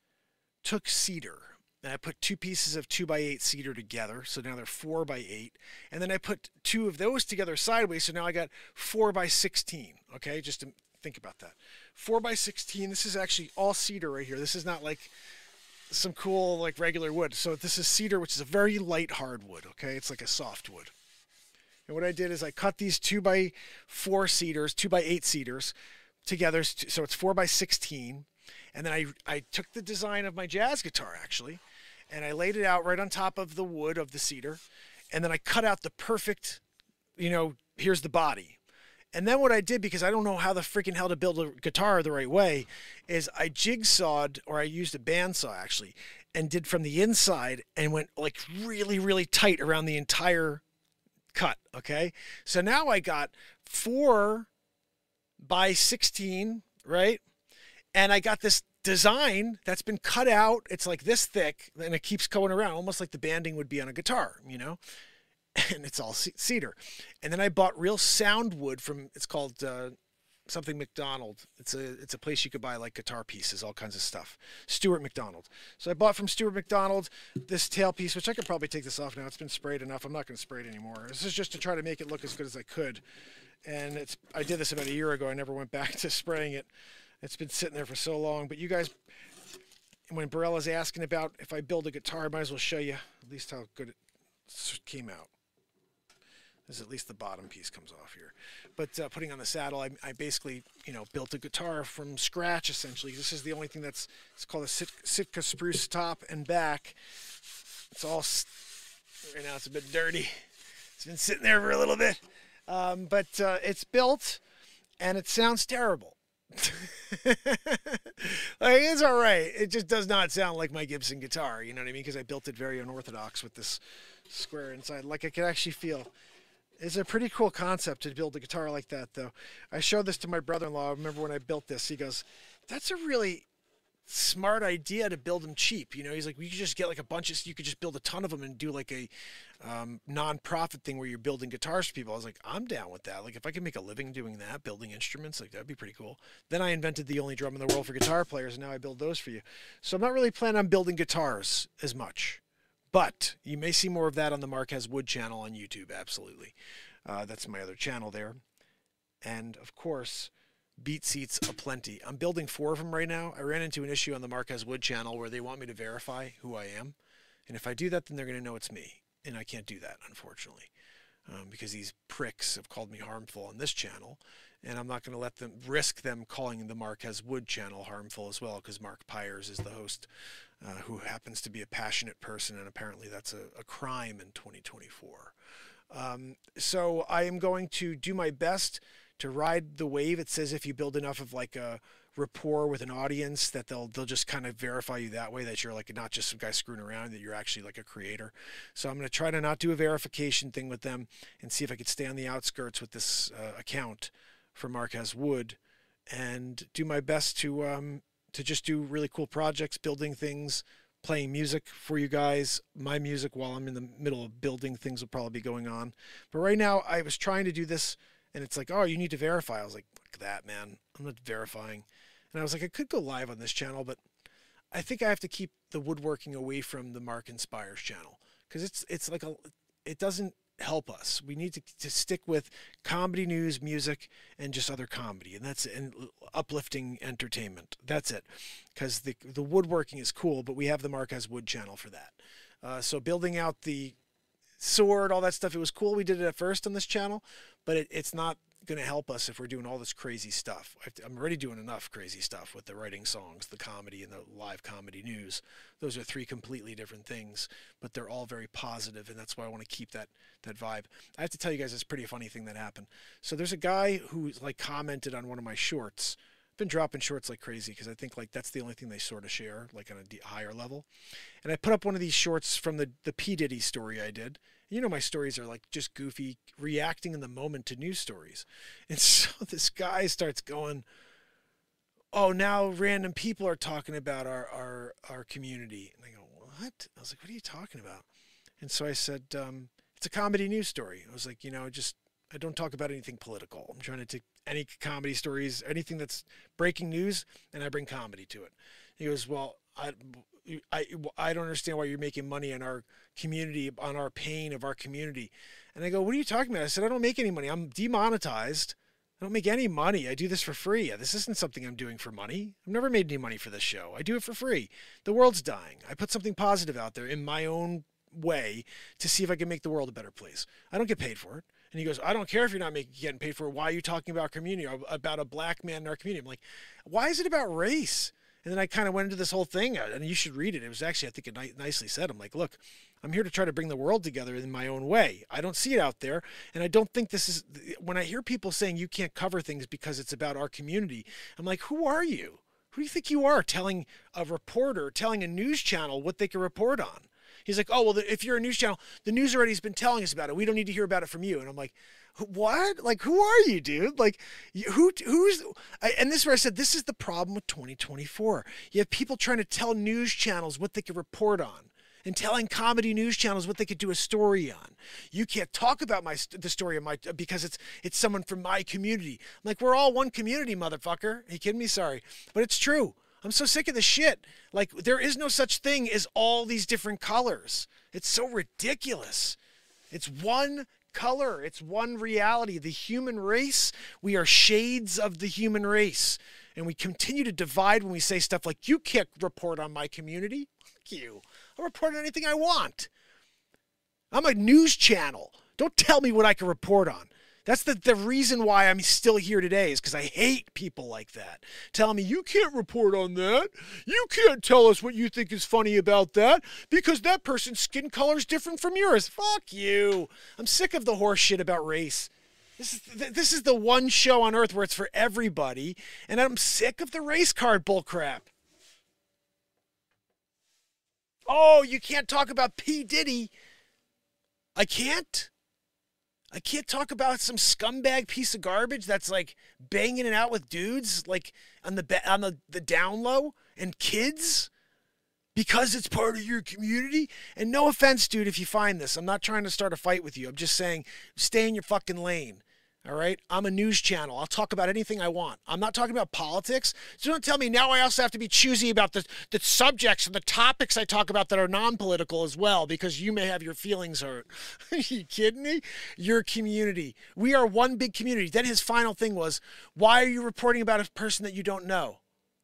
C: took cedar and I put two pieces of two by eight cedar together, so now they're four by eight, and then I put two of those together sideways, so now I got four by sixteen. Okay, just to think about that. Four by sixteen. This is actually all cedar right here. This is not like some cool like regular wood. So this is cedar, which is a very light hardwood. Okay, it's like a soft wood. And what I did is I cut these two by four cedars, two by eight cedars together, so it's four by sixteen. And then I, I took the design of my jazz guitar, actually, and I laid it out right on top of the wood of the cedar. And then I cut out the perfect, you know, here's the body. And then what I did, because I don't know how the freaking hell to build a guitar the right way, is I jigsawed, or I used a bandsaw, actually, and did from the inside and went like really, really tight around the entire cut, okay? So now I got four by sixteen, right? And I got this design that's been cut out. It's like this thick, and it keeps going around, almost like the banding would be on a guitar, you know? And it's all cedar. And then I bought real sound wood from, it's called uh, something McDonald. It's a it's a place you could buy like guitar pieces, all kinds of stuff. Stuart McDonald. So I bought from Stuart McDonald this tailpiece, which I could probably take this off now. It's been sprayed enough. I'm not going to spray it anymore. This is just to try to make it look as good as I could. And it's I did this about a year ago. I never went back to spraying it. It's been sitting there for so long. But you guys, when Barella's asking about if I build a guitar, I might as well show you at least how good it came out. This is at least the bottom piece comes off here. But uh, putting on the saddle, I, I basically, you know, built a guitar from scratch, essentially. This is the only thing that's, it's called a Sit Sitka spruce top and back. It's all, right now it's a bit dirty. It's been sitting there for a little bit. Um, but uh, it's built, and it sounds terrible. Like, it's all right. It just does not sound like my Gibson guitar. You know what I mean? Because I built it very unorthodox with this square inside. Like, I could actually feel. It's a pretty cool concept to build a guitar like that, though. I showed this to my brother-in-law. I remember when I built this. He goes, "That's a really smart idea to build them cheap." You know, he's like, "We could just get like a bunch of. You could just build a ton of them and do like a um, non-profit thing where you're building guitars for people." I was like, "I'm down with that. Like, if I could make a living doing that, building instruments, like that'd be pretty cool." Then I invented the only drum in the world for guitar players, and now I build those for you. So I'm not really planning on building guitars as much. But you may see more of that on the Marquez Wood channel on YouTube, absolutely. Uh, that's my other channel there. And, of course, beat seats aplenty. I'm building four of them right now. I ran into an issue on the Marquez Wood channel where they want me to verify who I am. And if I do that, then they're going to know it's me. And I can't do that, unfortunately, um, because these pricks have called me harmful on this channel. And I'm not going to let them risk them calling the Marquez Wood channel harmful as well, because Mark Pyers is the host, uh, who happens to be a passionate person, and apparently that's a, a crime in twenty twenty-four. Um, so I am going to do my best to ride the wave. It says if you build enough of like a rapport with an audience that they'll they'll just kind of verify you that way, that you're like not just some guy screwing around, that you're actually like a creator. So I'm going to try to not do a verification thing with them and see if I could stay on the outskirts with this uh, account for Marquez Wood, and do my best to um, to just do really cool projects, building things, playing music for you guys. My music while I'm in the middle of building things will probably be going on. But right now I was trying to do this, and it's like, oh, you need to verify. I was like, fuck that, man. I'm not verifying. And I was like, I could go live on this channel, but I think I have to keep the woodworking away from the Mark Inspires channel, because it's it's like a it doesn't help us. We need to, to stick with comedy, news, music, and just other comedy, and that's and uplifting entertainment. That's it, because the the woodworking is cool, but we have the Marquez Wood channel for that. Uh, so building out the sword, all that stuff, it was cool. We did it at first on this channel, but it, it's not going to help us if we're doing all this crazy stuff. I'm already doing enough crazy stuff with the writing songs, the comedy, and the live comedy news. Those are three completely different things, but they're all very positive, and that's why I want to keep that that vibe. I have to tell you guys, it's a pretty funny thing that happened. So there's a guy who like commented on one of my shorts. I've been dropping shorts like crazy because I think like that's the only thing they sort of share, like on a higher level. And I put up one of these shorts from the the P. Diddy story I did. You know, my stories are like just goofy, reacting in the moment to news stories. And so this guy starts going, oh, now random people are talking about our, our, our community. And I go, what? I was like, what are you talking about? And so I said, um, it's a comedy news story. I was like, you know, just, I don't talk about anything political. I'm trying to take any comedy stories, anything that's breaking news, and I bring comedy to it. He goes, well, I, I, I don't understand why you're making money on our community, on our pain of our community. And I go, what are you talking about? I said, I don't make any money. I'm demonetized. I don't make any money. I do this for free. This isn't something I'm doing for money. I've never made any money for this show. I do it for free. The world's dying. I put something positive out there in my own way to see if I can make the world a better place. I don't get paid for it. And he goes, I don't care if you're not making, getting paid for it. Why are you talking about community, about a black man in our community? I'm like, why is it about race? And then I kind of went into this whole thing, and you should read it. It was actually, I think, it nicely said. I'm like, look, I'm here to try to bring the world together in my own way. I don't see it out there, and I don't think this is, when I hear people saying you can't cover things because it's about our community, I'm like, who are you? Who do you think you are, telling a reporter, telling a news channel what they can report on? He's like, oh, well, if you're a news channel, the news already has been telling us about it. We don't need to hear about it from you. And I'm like, what? Like, who are you, dude? Like, who, who's, I, and this is where I said, this is the problem with twenty twenty-four. You have people trying to tell news channels what they can report on, and telling comedy news channels what they could do a story on. You can't talk about my, the story of my, because it's, it's someone from my community. I'm like, we're all one community, motherfucker. Are you kidding me? Sorry. But it's true. I'm so sick of this shit. Like, there is no such thing as all these different colors. It's so ridiculous. It's one color. It's one reality. The human race, we are shades of the human race. And we continue to divide when we say stuff like, you can't report on my community. Fuck you. I'll report on anything I want. I'm a news channel. Don't tell me what I can report on. That's the, the reason why I'm still here today, is because I hate people like that. Telling me, you can't report on that. You can't tell us what you think is funny about that because that person's skin color is different from yours. Fuck you. I'm sick of the horse shit about race. This is, this is the one show on earth where it's for everybody, and I'm sick of the race card bullcrap. Oh, you can't talk about P. Diddy. I can't? I can't talk about some scumbag piece of garbage that's like banging it out with dudes like on the on the, the down low and kids because it's part of your community. And no offense, dude, if you find this. I'm not trying to start a fight with you. I'm just saying stay in your fucking lane. All right? I'm a news channel. I'll talk about anything I want. I'm not talking about politics. So don't tell me now I also have to be choosy about the, the subjects and the topics I talk about that are non-political as well because you may have your feelings hurt. Are you kidding me? Your community. We are one big community. Then his final thing was, why are you reporting about a person that you don't know?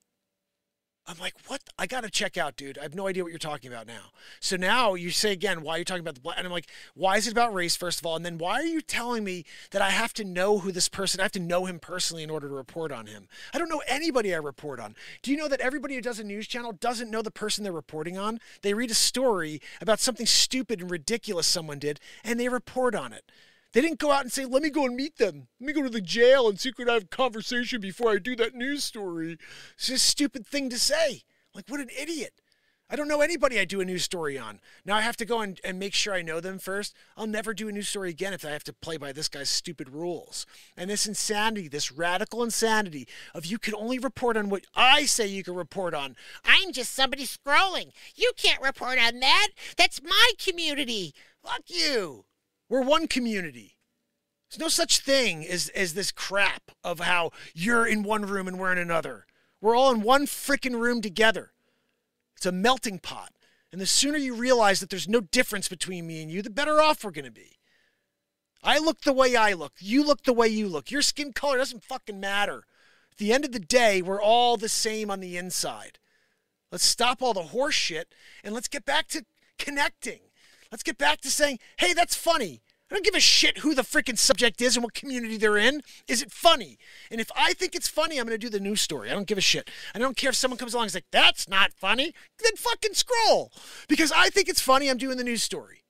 C: I'm like, what? I got to check out, dude. I have no idea what you're talking about now. So now you say again, why are you talking about the black? And I'm like, why is it about race, first of all? And then why are you telling me that I have to know who this person, I have to know him personally in order to report on him? I don't know anybody I report on. Do you know that everybody who does a news channel doesn't know the person they're reporting on? They read a story about something stupid and ridiculous someone did, and they report on it. They didn't go out and say, let me go and meet them. Let me go to the jail and see if we could have a conversation before I do that news story. It's just a stupid thing to say. Like, what an idiot. I don't know anybody I do a news story on. Now I have to go and, and make sure I know them first. I'll never do a news story again if I have to play by this guy's stupid rules. And this insanity, this radical insanity of you can only report on what I say you can report on. I'm just somebody scrolling. You can't report on that. That's my community. Fuck you. We're one community. There's no such thing as, as this crap of how you're in one room and we're in another. We're all in one frickin' room together. It's a melting pot. And the sooner you realize that there's no difference between me and you, the better off we're going to be. I look the way I look. You look the way you look. Your skin color doesn't fucking matter. At the end of the day, we're all the same on the inside. Let's stop all the horse shit and let's get back to connecting. Let's get back to saying, hey, that's funny. I don't give a shit who the freaking subject is and what community they're in. Is it funny? And if I think it's funny, I'm going to do the news story. I don't give a shit. I don't care if someone comes along and is like, that's not funny. Then fucking scroll. Because I think it's funny, I'm doing the news story.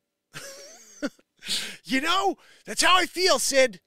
C: You know, that's how I feel, Sid.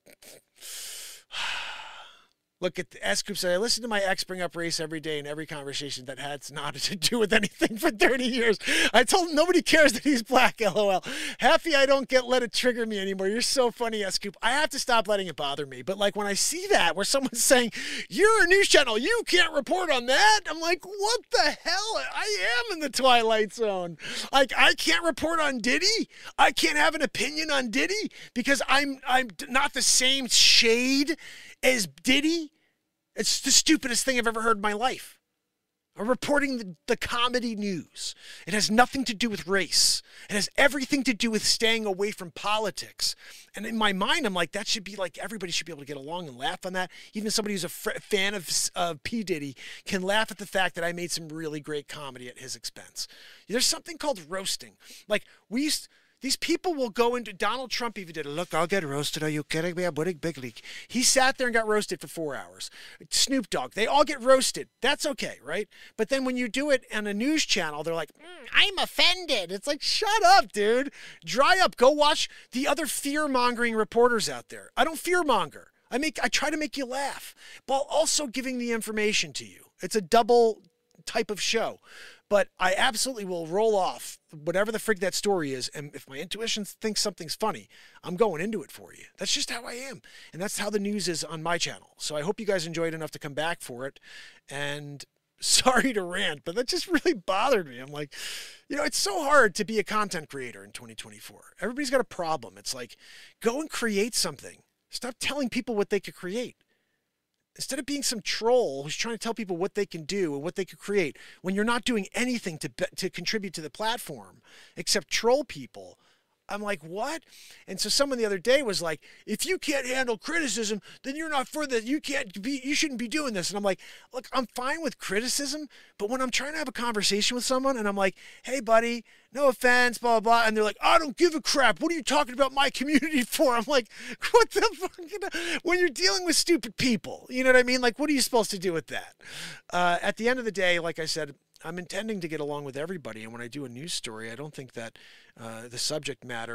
C: Look at the S Group said, I listen to my ex bring up race every day in every conversation that has not to do with anything for thirty years. I told him nobody cares that he's black, LOL. Happy I don't get let it trigger me anymore. You're so funny, S Group. I have to stop letting it bother me. But like when I see that where someone's saying, you're a news channel, you can't report on that. I'm like, what the hell? I am in the Twilight Zone. Like I can't report on Diddy. I can't have an opinion on Diddy because I'm I'm not the same shade as Diddy. It's the stupidest thing I've ever heard in my life. I'm reporting the, the comedy news. It has nothing to do with race. It has everything to do with staying away from politics. And in my mind, I'm like, that should be like, everybody should be able to get along and laugh on that. Even somebody who's a fr- fan of uh, P. Diddy can laugh at the fact that I made some really great comedy at his expense. There's something called roasting. Like, we used... These people will go into, Donald Trump even did it. Look, I'll get roasted. Are you kidding me? I'm winning big league. He sat there and got roasted for four hours. Snoop Dogg, they all get roasted. That's okay, right? But then when you do it on a news channel, they're like, mm, I'm offended. It's like, shut up, dude. Dry up. Go watch the other fear-mongering reporters out there. I don't fear-monger. I make, I try to make you laugh, while also giving the information to you. It's a double type of show. But I absolutely will roll off whatever the frig that story is. And if my intuition thinks something's funny, I'm going into it for you. That's just how I am. And that's how the news is on my channel. So I hope you guys enjoyed enough to come back for it. And sorry to rant, but that just really bothered me. I'm like, you know, it's so hard to be a content creator in twenty twenty-four. Everybody's got a problem. It's like, go and create something. Stop telling people what they could create. Instead of being some troll who's trying to tell people what they can do and what they could create, when you're not doing anything to to contribute to the platform except troll people, I'm like, what? And so someone the other day was like, if you can't handle criticism, then you're not for the, you can't be, you shouldn't be doing this. And I'm like, look, I'm fine with criticism, but when I'm trying to have a conversation with someone and I'm like, hey buddy, no offense, blah, blah, blah. And they're like, I don't give a crap. What are you talking about my community for? I'm like, what the fuck? When you're dealing with stupid people, you know what I mean? Like, what are you supposed to do with that? Uh, at the end of the day, like I said, I'm intending to get along with everybody. And when I do a news story, I don't think that uh, the subject matter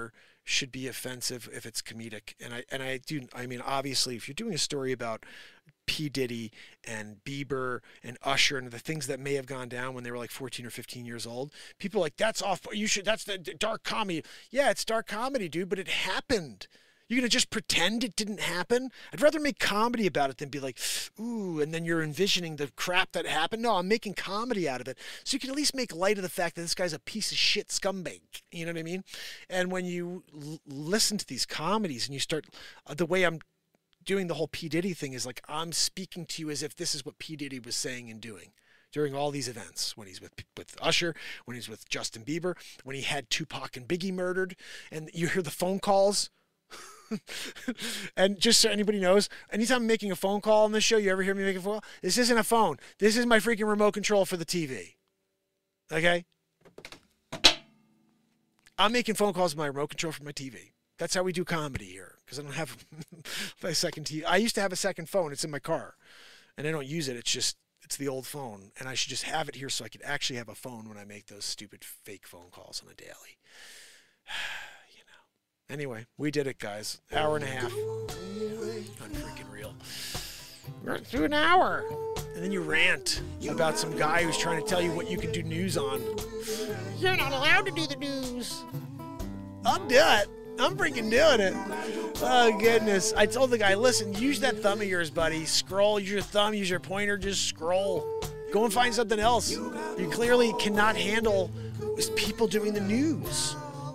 C: should be offensive if it's comedic. And I and I do. I mean, obviously, if you're doing a story about P. Diddy and Bieber and Usher and the things that may have gone down when they were like fourteen or fifteen years old, people are like, that's off. You should. That's the dark comedy. Yeah, it's dark comedy, dude. But it happened. You're going to just pretend it didn't happen? I'd rather make comedy about it than be like, ooh, and then you're envisioning the crap that happened. No, I'm making comedy out of it. So you can at least make light of the fact that this guy's a piece of shit scumbag. You know what I mean? And when you l- listen to these comedies and you start, uh, the way I'm doing the whole P. Diddy thing is like, I'm speaking to you as if this is what P. Diddy was saying and doing during all these events, when he's with with Usher, when he's with Justin Bieber, when he had Tupac and Biggie murdered, and you hear the phone calls. And just so anybody knows, anytime I'm making a phone call on this show, you ever hear me make a phone call? This isn't a phone. This is my freaking remote control for the T V. Okay? I'm making phone calls with my remote control for my T V. That's how we do comedy here, because I don't have my second T V. I used to have a second phone. It's in my car, and I don't use it. It's just, it's the old phone, and I should just have it here so I could actually have a phone when I make those stupid fake phone calls on a daily. Anyway, we did it, guys. Hour and a half. Unfreaking real. We're through an hour. And then you rant about some guy who's trying to tell you what you can do news on. You're not allowed to do the news. I'll do it. I'm freaking doing it. Oh, goodness. I told the guy, listen, use that thumb of yours, buddy. Scroll. Use your thumb. Use your pointer. Just scroll. Go and find something else. You clearly cannot handle people doing the news.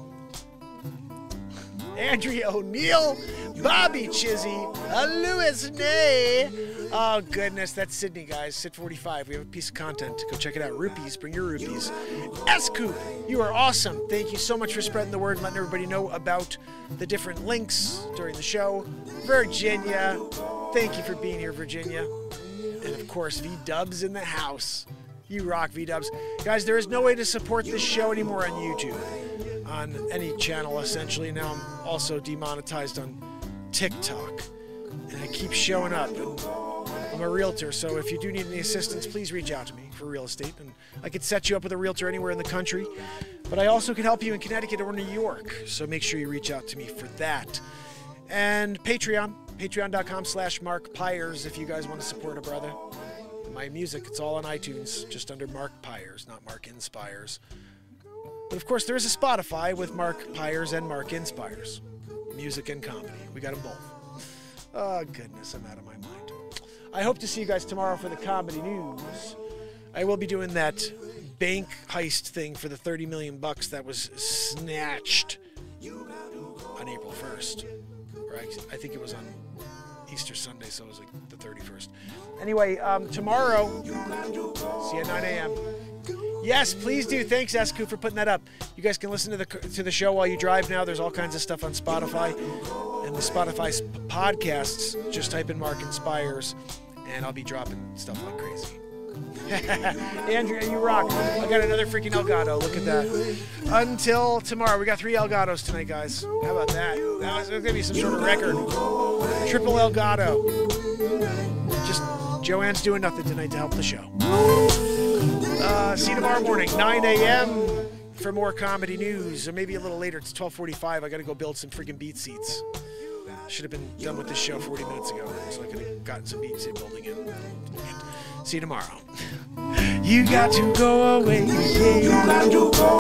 C: Andrea O'Neill, Bobby Chizzy, uh, Louis Nay. Oh, goodness. That's Sydney, guys. Sid forty-five. We have a piece of content. Go check it out. Rupees. Bring your rupees. S-Coop, you are awesome. Thank you so much for spreading the word and letting everybody know about the different links during the show. Virginia. Thank you for being here, Virginia. And, of course, V-Dubs in the house. You rock, V-Dubs. Guys, there is no way to support this show anymore on YouTube. On any channel, essentially. Now I'm also demonetized on TikTok. And I keep showing up. And I'm a realtor, so if you do need any assistance, please reach out to me for real estate. And I could set you up with a realtor anywhere in the country. But I also can help you in Connecticut or New York. So make sure you reach out to me for that. And Patreon. Patreon.com slash Mark Pyers if you guys want to support a brother. My music, it's all on iTunes, just under Mark Pyers, not Mark Inspires. But of course, there is a Spotify with Mark Pyers and Mark Inspires. Music and comedy. We got them both. Oh, goodness, I'm out of my mind. I hope to see you guys tomorrow for the comedy news. I will be doing that bank heist thing for the thirty million bucks that was snatched on April first. Or I, I think it was on Easter Sunday, so it was like the thirty-first. Anyway, um, tomorrow, see you at nine a.m. Yes, please do. Thanks, S-Coop, for putting that up. You guys can listen to the to the show while you drive now. There's all kinds of stuff on Spotify. And the Spotify podcasts, just type in Mark Inspires, and I'll be dropping stuff like crazy. Andrea, you rock. I got another freaking Elgato. Look at that. Until tomorrow. We got three Elgatos tonight, guys. How about that? That was going to be some sort of record. Triple Elgato. Just Joanne's doing nothing tonight to help the show. Uh, see you tomorrow morning, nine a.m. for more comedy news. Or maybe a little later. It's twelve forty-five. I got to go build some freaking beat seats. Should have been done with this show forty minutes ago, so I could have gotten some beat seat building in. See you tomorrow. You got to go away. Yeah. You got to go